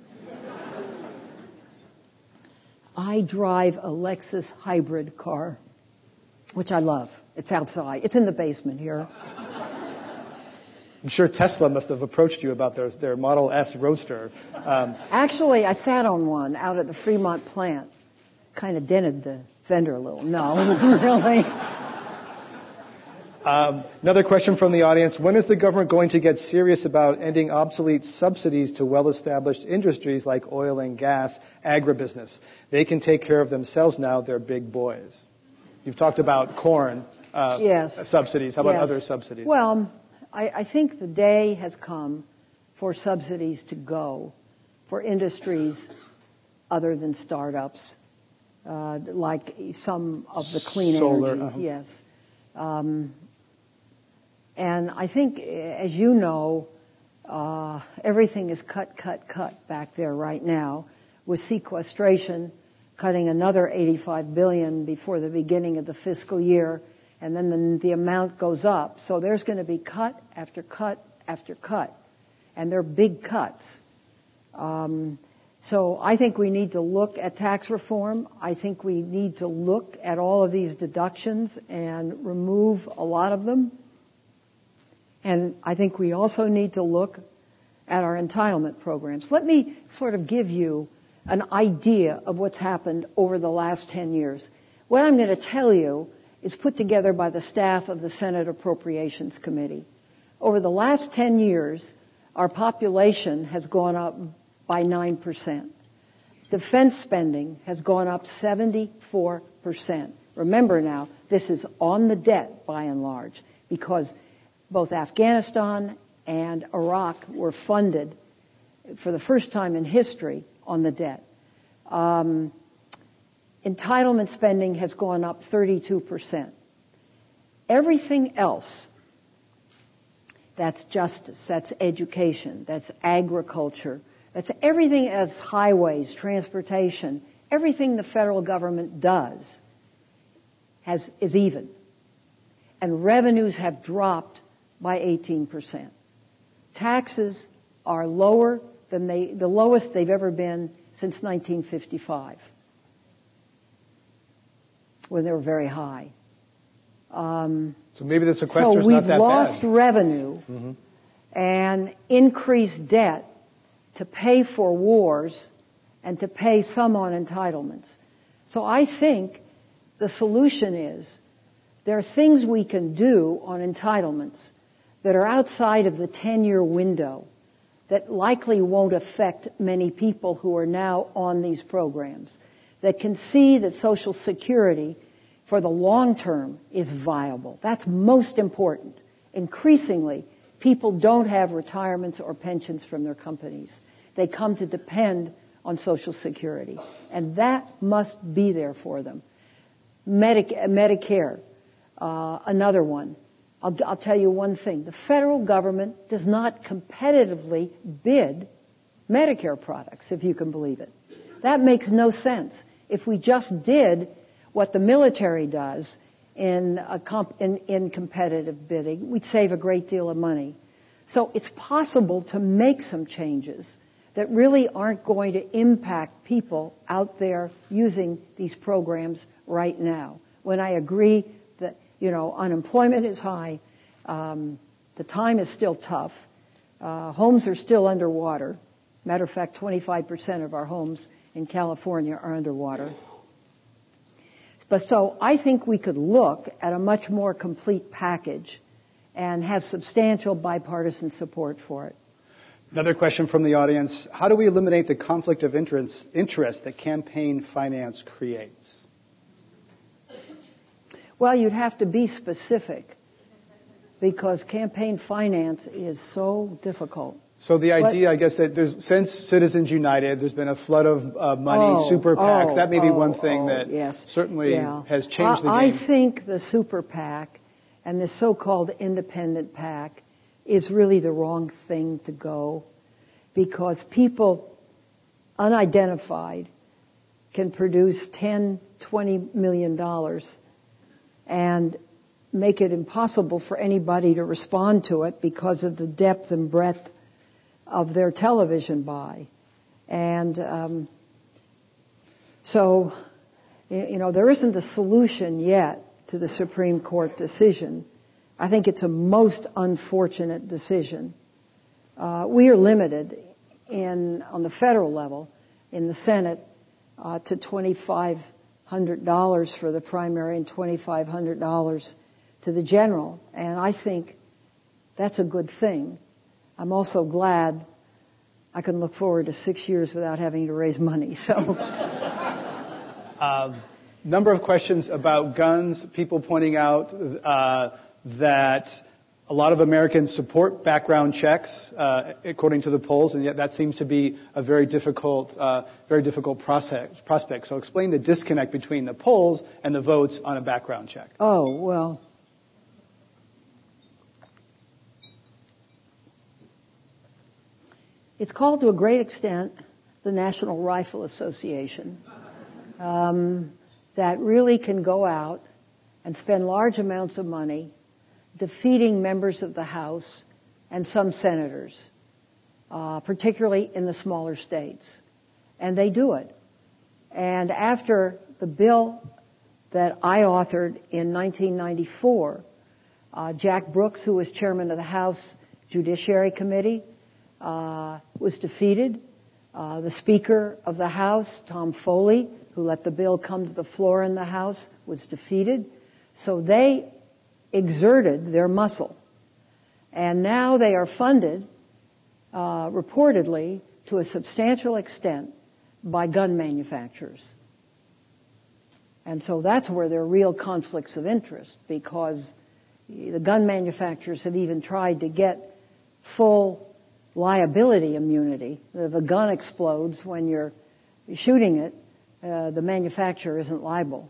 I drive a Lexus hybrid car, which I love. It's outside. It's in the basement here. I'm sure Tesla must have approached you about their, their Model S Roadster. Um, Actually, I sat on one out at the Fremont plant. Kind of dented the fender a little. No, really. Um, another question from the audience. When is the government going to get serious about ending obsolete subsidies to well-established industries like oil and gas, agribusiness? They can take care of themselves now. They're big boys. You've talked about corn uh, yes. subsidies. How about yes. other subsidies? Well, I, I think the day has come for subsidies to go for industries other than startups, uh, like some of the clean Solar, energies. uh-huh. Yes. Um, and I think, as you know, uh, everything is cut, cut, cut back there right now, with sequestration cutting another eighty-five billion dollars before the beginning of the fiscal year, and then the, the amount goes up. So there's going to be cut after cut after cut, and they're big cuts. Um, so I think we need to look at tax reform. I think we need to look at all of these deductions and remove a lot of them. And I think we also need to look at our entitlement programs. Let me sort of give you an idea of what's happened over the last ten years. What I'm going to tell you is put together by the staff of the Senate Appropriations Committee. Over the last ten years, our population has gone up by nine percent. Defense spending has gone up seventy-four percent. Remember now, this is on the debt by and large, because both Afghanistan and Iraq were funded for the first time in history on the debt. Um, entitlement spending has gone up thirty-two percent. Everything else, that's justice, that's education, that's agriculture, that's everything as highways, transportation, everything the federal government does has, is even. And revenues have dropped by eighteen percent. Taxes are lower than they, the lowest they've ever been since nineteen fifty-five, when they were very high. Um, so maybe the sequester's so we've not that lost bad. revenue mm-hmm. and increased debt to pay for wars and to pay some on entitlements. So I think the solution is there are things we can do on entitlements that are outside of the ten-year window that likely won't affect many people who are now on these programs, that can see that Social Security for the long term is viable. That's most important. Increasingly, people don't have retirements or pensions from their companies. They come to depend on Social Security, and that must be there for them. Medic- Medicare, uh, another one. I'll, I'll tell you one thing. The federal government does not competitively bid Medicare products, if you can believe it. That makes no sense. If we just did what the military does in, a comp, in, in competitive bidding, we'd save a great deal of money. So it's possible to make some changes that really aren't going to impact people out there using these programs right now. When I agree that, you know, unemployment is high, um, the time is still tough, uh, homes are still underwater. Matter of fact, twenty-five percent of our homes in California are underwater. But so I think we could look at a much more complete package and have substantial bipartisan support for it. Another question from the audience. How do we eliminate the conflict of interest, interest that campaign finance creates? Well, you'd have to be specific, because campaign finance is so difficult. So the idea, but, I guess, that there's, since Citizens United, there's been a flood of uh, money, oh, super PACs. Oh, that may be oh, one thing oh, that yes. certainly yeah. has changed the game. I think the super PAC and the so-called independent PAC is really the wrong thing to go, because people unidentified can produce ten, twenty million dollars and make it impossible for anybody to respond to it because of the depth and breadth of their television buy. And um, so, you know, there isn't a solution yet to the Supreme Court decision. I think it's a most unfortunate decision. Uh, we are limited in, on the federal level, in the Senate, uh, to twenty-five hundred dollars for the primary and twenty-five hundred dollars to the general. And I think that's a good thing. I'm also glad I can look forward to six years without having to raise money. So, um, number of questions about guns. People pointing out uh, that a lot of Americans support background checks, uh, according to the polls, and yet that seems to be a very difficult, uh, very difficult process, prospect. So, explain the disconnect between the polls and the votes on a background check. Oh well. It's called, to a great extent, the National Rifle Association, um, that really can go out and spend large amounts of money defeating members of the House and some senators, uh, particularly in the smaller states. And they do it. And after the bill that I authored in nineteen ninety-four, uh, Jack Brooks, who was chairman of the House Judiciary Committee, Uh, was defeated. Uh, the Speaker of the House, Tom Foley, who let the bill come to the floor in the House, was defeated. So they exerted their muscle. And now they are funded, uh, reportedly, to a substantial extent by gun manufacturers. And so that's where there are real conflicts of interest, because the gun manufacturers have even tried to get full liability immunity. If a gun explodes when you're shooting it, uh, the manufacturer isn't liable.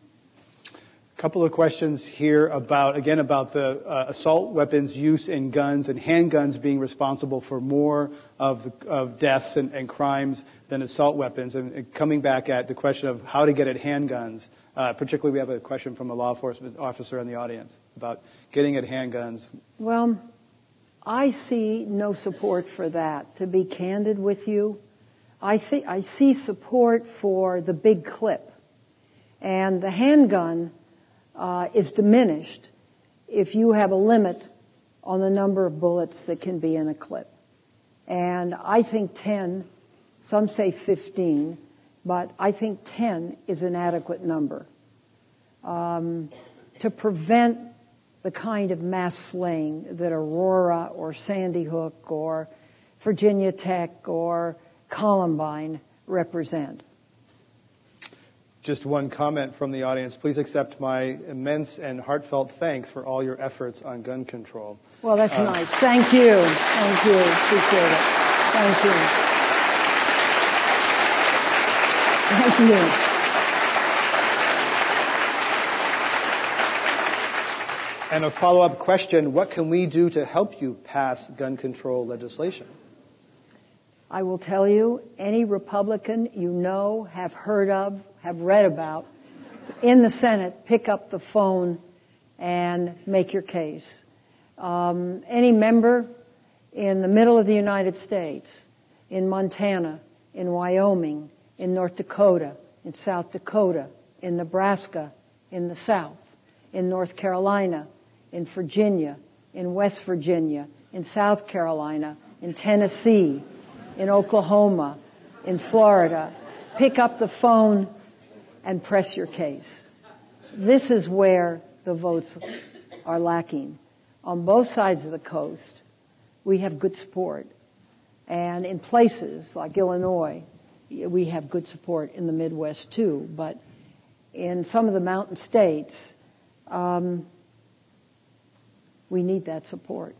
A couple of questions here about, again, about the uh, assault weapons use in guns and handguns being responsible for more of, the, of deaths and, and crimes than assault weapons. And, and coming back at the question of how to get at handguns, uh, particularly we have a question from a law enforcement officer in the audience about getting at handguns. Well, I see no support for that. To be candid with you, I see, I see support for the big clip. And the handgun uh, is diminished if you have a limit on the number of bullets that can be in a clip. And I think ten, some say fifteen, but I think ten is an adequate number um, to prevent the kind of mass slaying that Aurora or Sandy Hook or Virginia Tech or Columbine represent. Just one comment from the audience. Please accept my immense and heartfelt thanks for all your efforts on gun control. Well, that's uh, nice. Thank you. Thank you. Appreciate it. Thank you. Thank you. And a follow-up question, what can we do to help you pass gun control legislation? I will tell you, any Republican you know, have heard of, have read about, in the Senate, pick up the phone and make your case. Um, any member in the middle of the United States, in Montana, in Wyoming, in North Dakota, in South Dakota, in Nebraska, in the South, in North Carolina, in Virginia, in West Virginia, in South Carolina, in Tennessee, in Oklahoma, in Florida. Pick up the phone and press your case. This is where the votes are lacking. On both sides of the coast, we have good support. And in places like Illinois, we have good support in the Midwest too. But in some of the mountain states, um, we need that support.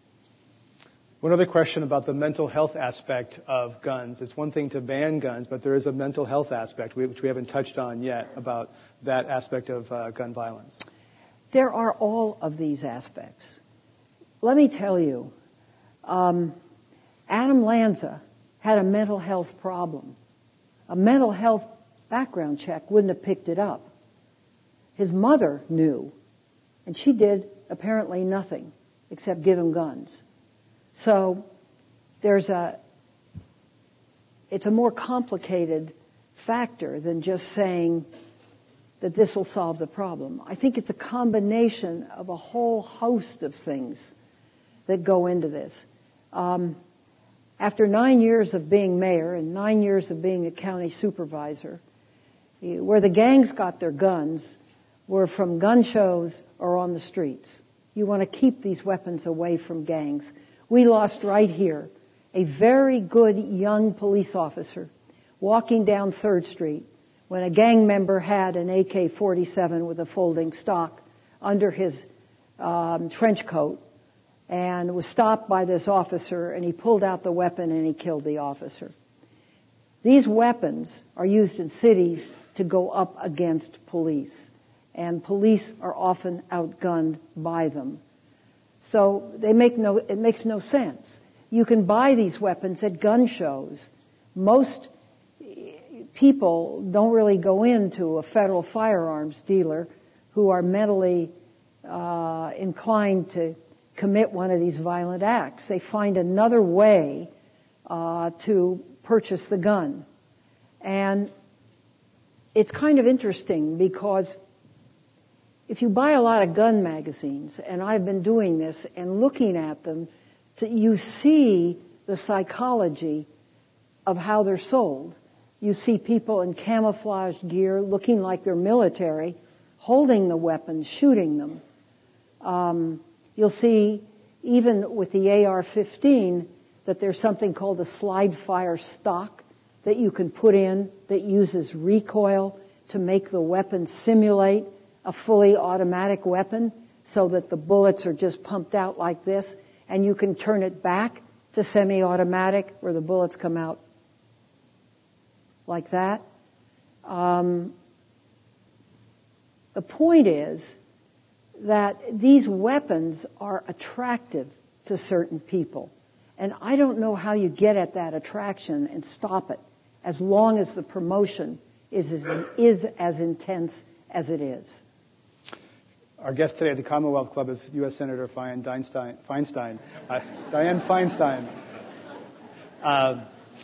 One other question about the mental health aspect of guns. It's one thing to ban guns, but there is a mental health aspect, which we haven't touched on yet, about that aspect of uh, gun violence. There are all of these aspects. Let me tell you, um, Adam Lanza had a mental health problem. A mental health background check wouldn't have picked it up. His mother knew, and she did apparently nothing except give him guns. So there's a, it's a more complicated factor than just saying that this will solve the problem. I think it's a combination of a whole host of things that go into this. Um, after nine years of being mayor and nine years of being a county supervisor, where the gangs got their guns were from gun shows or on the streets. You want to keep these weapons away from gangs. We lost right here a very good young police officer walking down third Street when a gang member had an A K forty-seven with a folding stock under his um, trench coat and was stopped by this officer, and he pulled out the weapon and he killed the officer. These weapons are used in cities to go up against police, and police are often outgunned by them. So they make no, it makes no sense. You can buy these weapons at gun shows. Most people don't really go into a federal firearms dealer who are mentally uh, inclined to commit one of these violent acts. They find another way uh, to purchase the gun. And it's kind of interesting because if you buy a lot of gun magazines, and I've been doing this and looking at them, to, you see the psychology of how they're sold. You see people in camouflaged gear looking like they're military, holding the weapons, shooting them. Um, you'll see, even with the A R fifteen, that there's something called a slide fire stock that you can put in that uses recoil to make the weapon simulate a fully automatic weapon so that the bullets are just pumped out like this, and you can turn it back to semi-automatic where the bullets come out like that. Um, the point is that these weapons are attractive to certain people, and I don't know how you get at that attraction and stop it as long as the promotion is as, is as intense as it is. Our guest today at the Commonwealth Club is U S Senator Dianne Feinstein. Feinstein. Uh, Dianne Feinstein. Uh,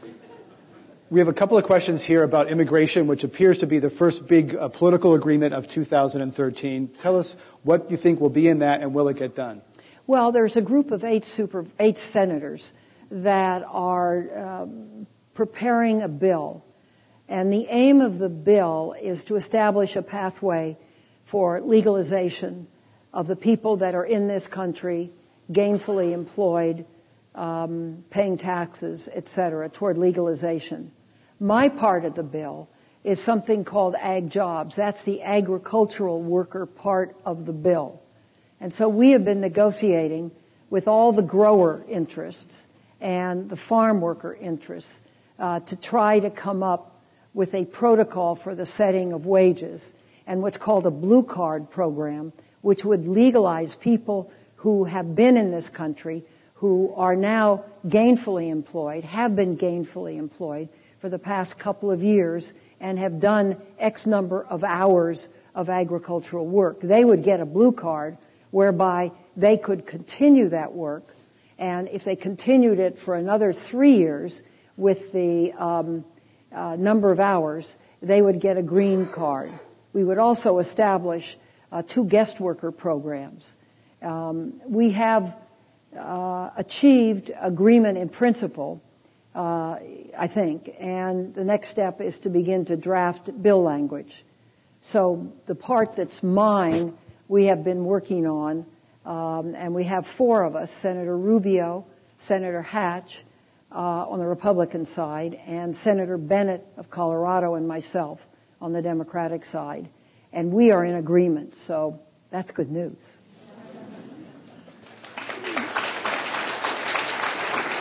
we have a couple of questions here about immigration, which appears to be the first big uh, political agreement of two thousand thirteen. Tell us what you think will be in that, and will it get done? Well, there's a group of eight super, eight senators that are uh, preparing a bill, and the aim of the bill is to establish a pathway for legalization of the people that are in this country, gainfully employed, um, paying taxes, et cetera, toward legalization. My part of the bill is something called ag jobs. That's the agricultural worker part of the bill. And so we have been negotiating with all the grower interests and the farm worker interests uh, to try to come up with a protocol for the setting of wages and what's called a blue card program, which would legalize people who have been in this country, who are now gainfully employed, have been gainfully employed for the past couple of years, and have done X number of hours of agricultural work. They would get a blue card whereby they could continue that work, and if they continued it for another three years with the um, uh, number of hours, they would get a green card. We would also establish uh, two guest worker programs. Um, we have uh, achieved agreement in principle, uh, I think, and the next step is to begin to draft bill language. So the part that's mine, we have been working on, um, and we have four of us, Senator Rubio, Senator Hatch uh, on the Republican side, and Senator Bennett of Colorado and myself on the Democratic side. And we are in agreement, so that's good news.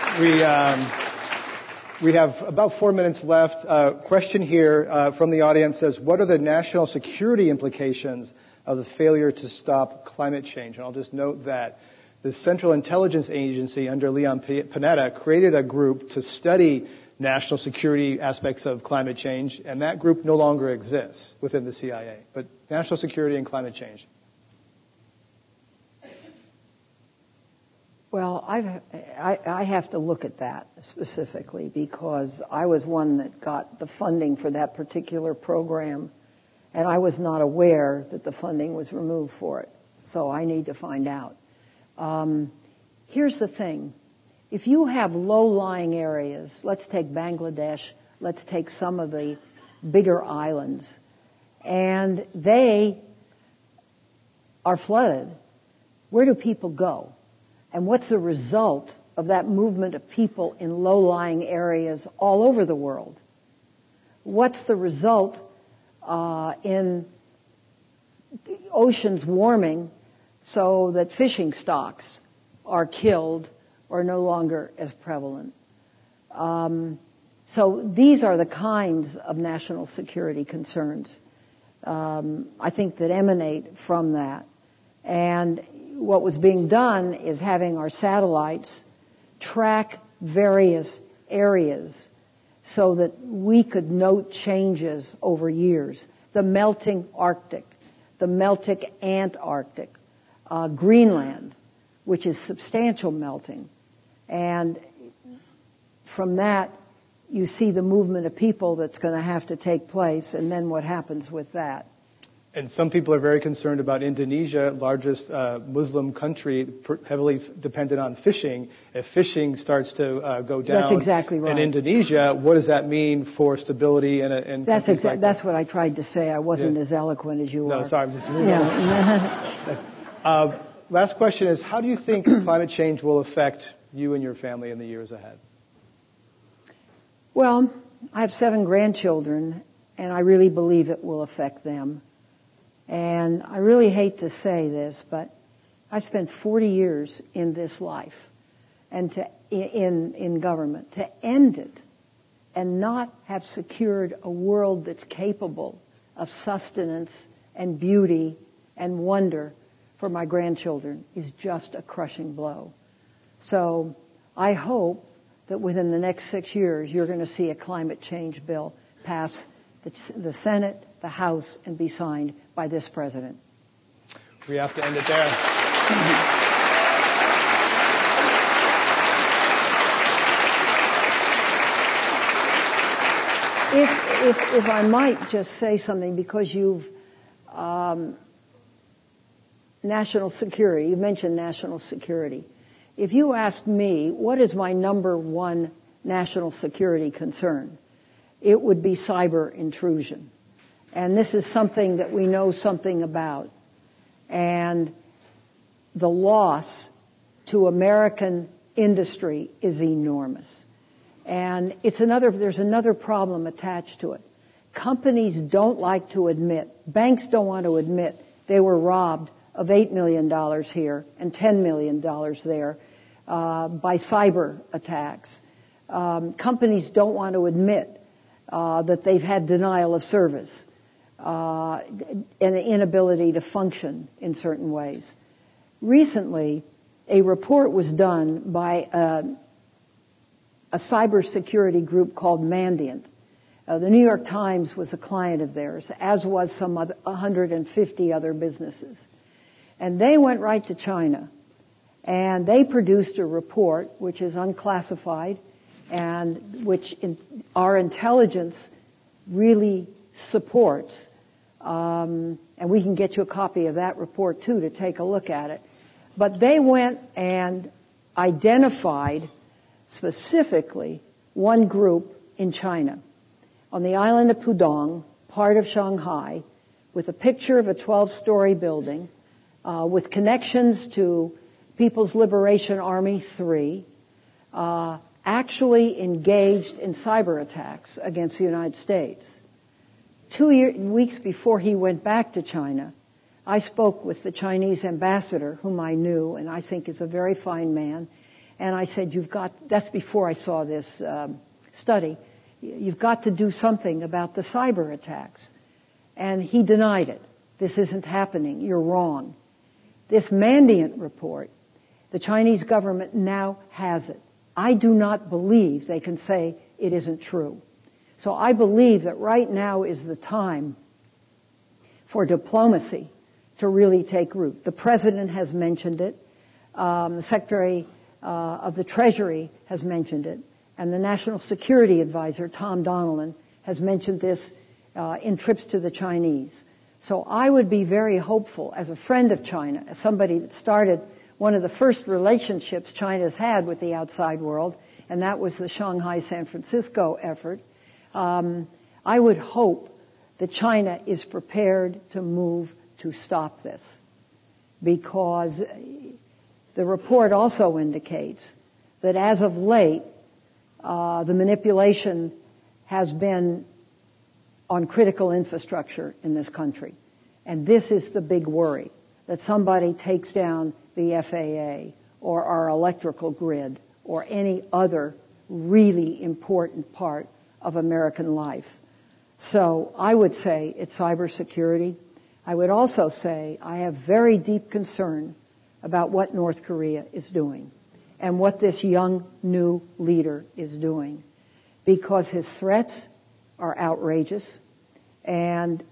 We um, we have about four minutes left. Uh, question here uh, from the audience says, what are the national security implications of the failure to stop climate change? And I'll just note that the Central Intelligence Agency under Leon Panetta created a group to study national security aspects of climate change, and that group no longer exists within the C I A. But national security and climate change. Well, I've, I, I have to look at that specifically because I was one that got the funding for that particular program, and I was not aware that the funding was removed for it. So I need to find out. Um, here's the thing. If you have low-lying areas, let's take Bangladesh, let's take some of the bigger islands, and they are flooded, where do people go? And what's the result of that movement of people in low-lying areas all over the world? What's the result uh, in oceans warming so that fishing stocks are killed or no longer as prevalent? Um, so these are the kinds of national security concerns, um, I think, that emanate from that. And what was being done is having our satellites track various areas so that we could note changes over years. The melting Arctic, the melting Antarctic, uh, Greenland, which is substantial melting. And from that, you see the movement of people that's going to have to take place, and then what happens with that. And some people are very concerned about Indonesia, largest uh, Muslim country, per- heavily f- dependent on fishing. If fishing starts to uh, go down that's exactly right. in Indonesia, what does that mean for stability in, a, in that's countries exa- like That's that? what I tried to say. I wasn't yeah. as eloquent as you no, are. No, sorry, I'm just moving yeah. on. uh, last question is, how do you think climate change will affect you and your family in the years ahead? Well, I have seven grandchildren, and I really believe it will affect them. And I really hate to say this, but I spent forty years in this life and to, in, in government. To end it and not have secured a world that's capable of sustenance and beauty and wonder for my grandchildren is just a crushing blow. So I hope that within the next six years you're going to see a climate change bill pass the, the Senate, the House, and be signed by this president. We have to end it there. If, if, if I might just say something, because you've um, national security, you mentioned national security. If you ask me, what is my number one national security concern? It would be cyber intrusion. And this is something that we know something about. And the loss to American industry is enormous. And it's another, there's another problem attached to it. Companies don't like to admit, banks don't want to admit they were robbed of eight million dollars here and ten million dollars there uh, by cyber attacks. Um, companies don't want to admit uh, that they've had denial of service. Uh, and the inability to function in certain ways. Recently, a report was done by a, a cybersecurity group called Mandiant. Uh, the New York Times was a client of theirs, as was some other, one hundred fifty other businesses. And they went right to China, and they produced a report which is unclassified and which in, our intelligence really supports, um, and we can get you a copy of that report too to take a look at it. But they went and identified specifically one group in China on the island of Pudong, part of Shanghai, with a picture of a twelve-story building uh, with connections to People's Liberation Army three, uh, actually engaged in cyber attacks against the United States. Two year, weeks before he went back to China, I spoke with the Chinese ambassador, whom I knew and I think is a very fine man, And I said, you've got, that's before I saw this um, study, you've got to do something about the cyber attacks. And he denied it. This isn't happening. You're wrong. This Mandiant report, the Chinese government now has it. I do not believe they can say it isn't true. So I believe that right now is the time for diplomacy to really take root. The President has mentioned it. Um, the Secretary uh, of the Treasury has mentioned it. And the National Security Advisor, Tom Donilon, has mentioned this uh, in trips to the Chinese. So I would be very hopeful as a friend of China, as somebody that started one of the first relationships China's had with the outside world, and that was the Shanghai-San Francisco effort. Um, I would hope that China is prepared to move to stop this, because the report also indicates that as of late, uh, the manipulation has been on critical infrastructure in this country. And this is the big worry, that somebody takes down the F A A or our electrical grid or any other really important part of American life. So I would say it's cybersecurity. I would also say I have very deep concern about what North Korea is doing and what this young new leader is doing, because his threats are outrageous, and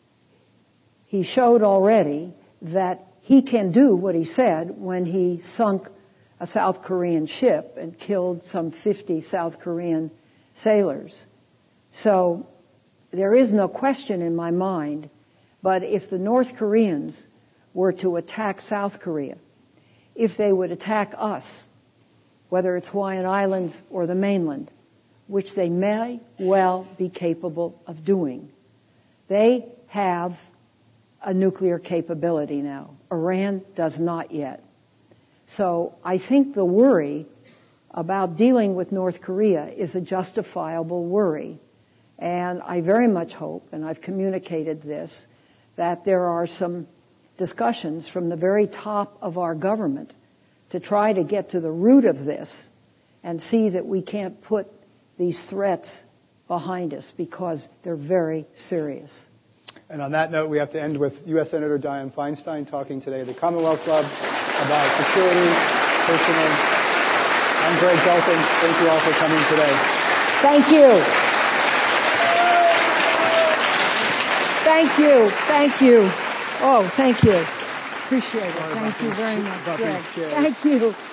he showed already that he can do what he said when he sunk a South Korean ship and killed some fifty South Korean sailors. So there is no question in my mind, but if the North Koreans were to attack South Korea, if they would attack us, whether it's Hawaiian Islands or the mainland, which they may well be capable of doing, they have a nuclear capability now. Iran does not yet. So I think the worry about dealing with North Korea is a justifiable worry. And I very much hope, and I've communicated this, that there are some discussions from the very top of our government to try to get to the root of this and see that we can't put these threats behind us, because they're very serious. And on that note, we have to end with U S Senator Dianne Feinstein talking today at the Commonwealth Club about security, personal. I'm Greg Dalton. Thank you all for coming today. Thank you. Thank you. Thank you. Oh, thank you. Appreciate it. Thank you very much, Greg. Thank you.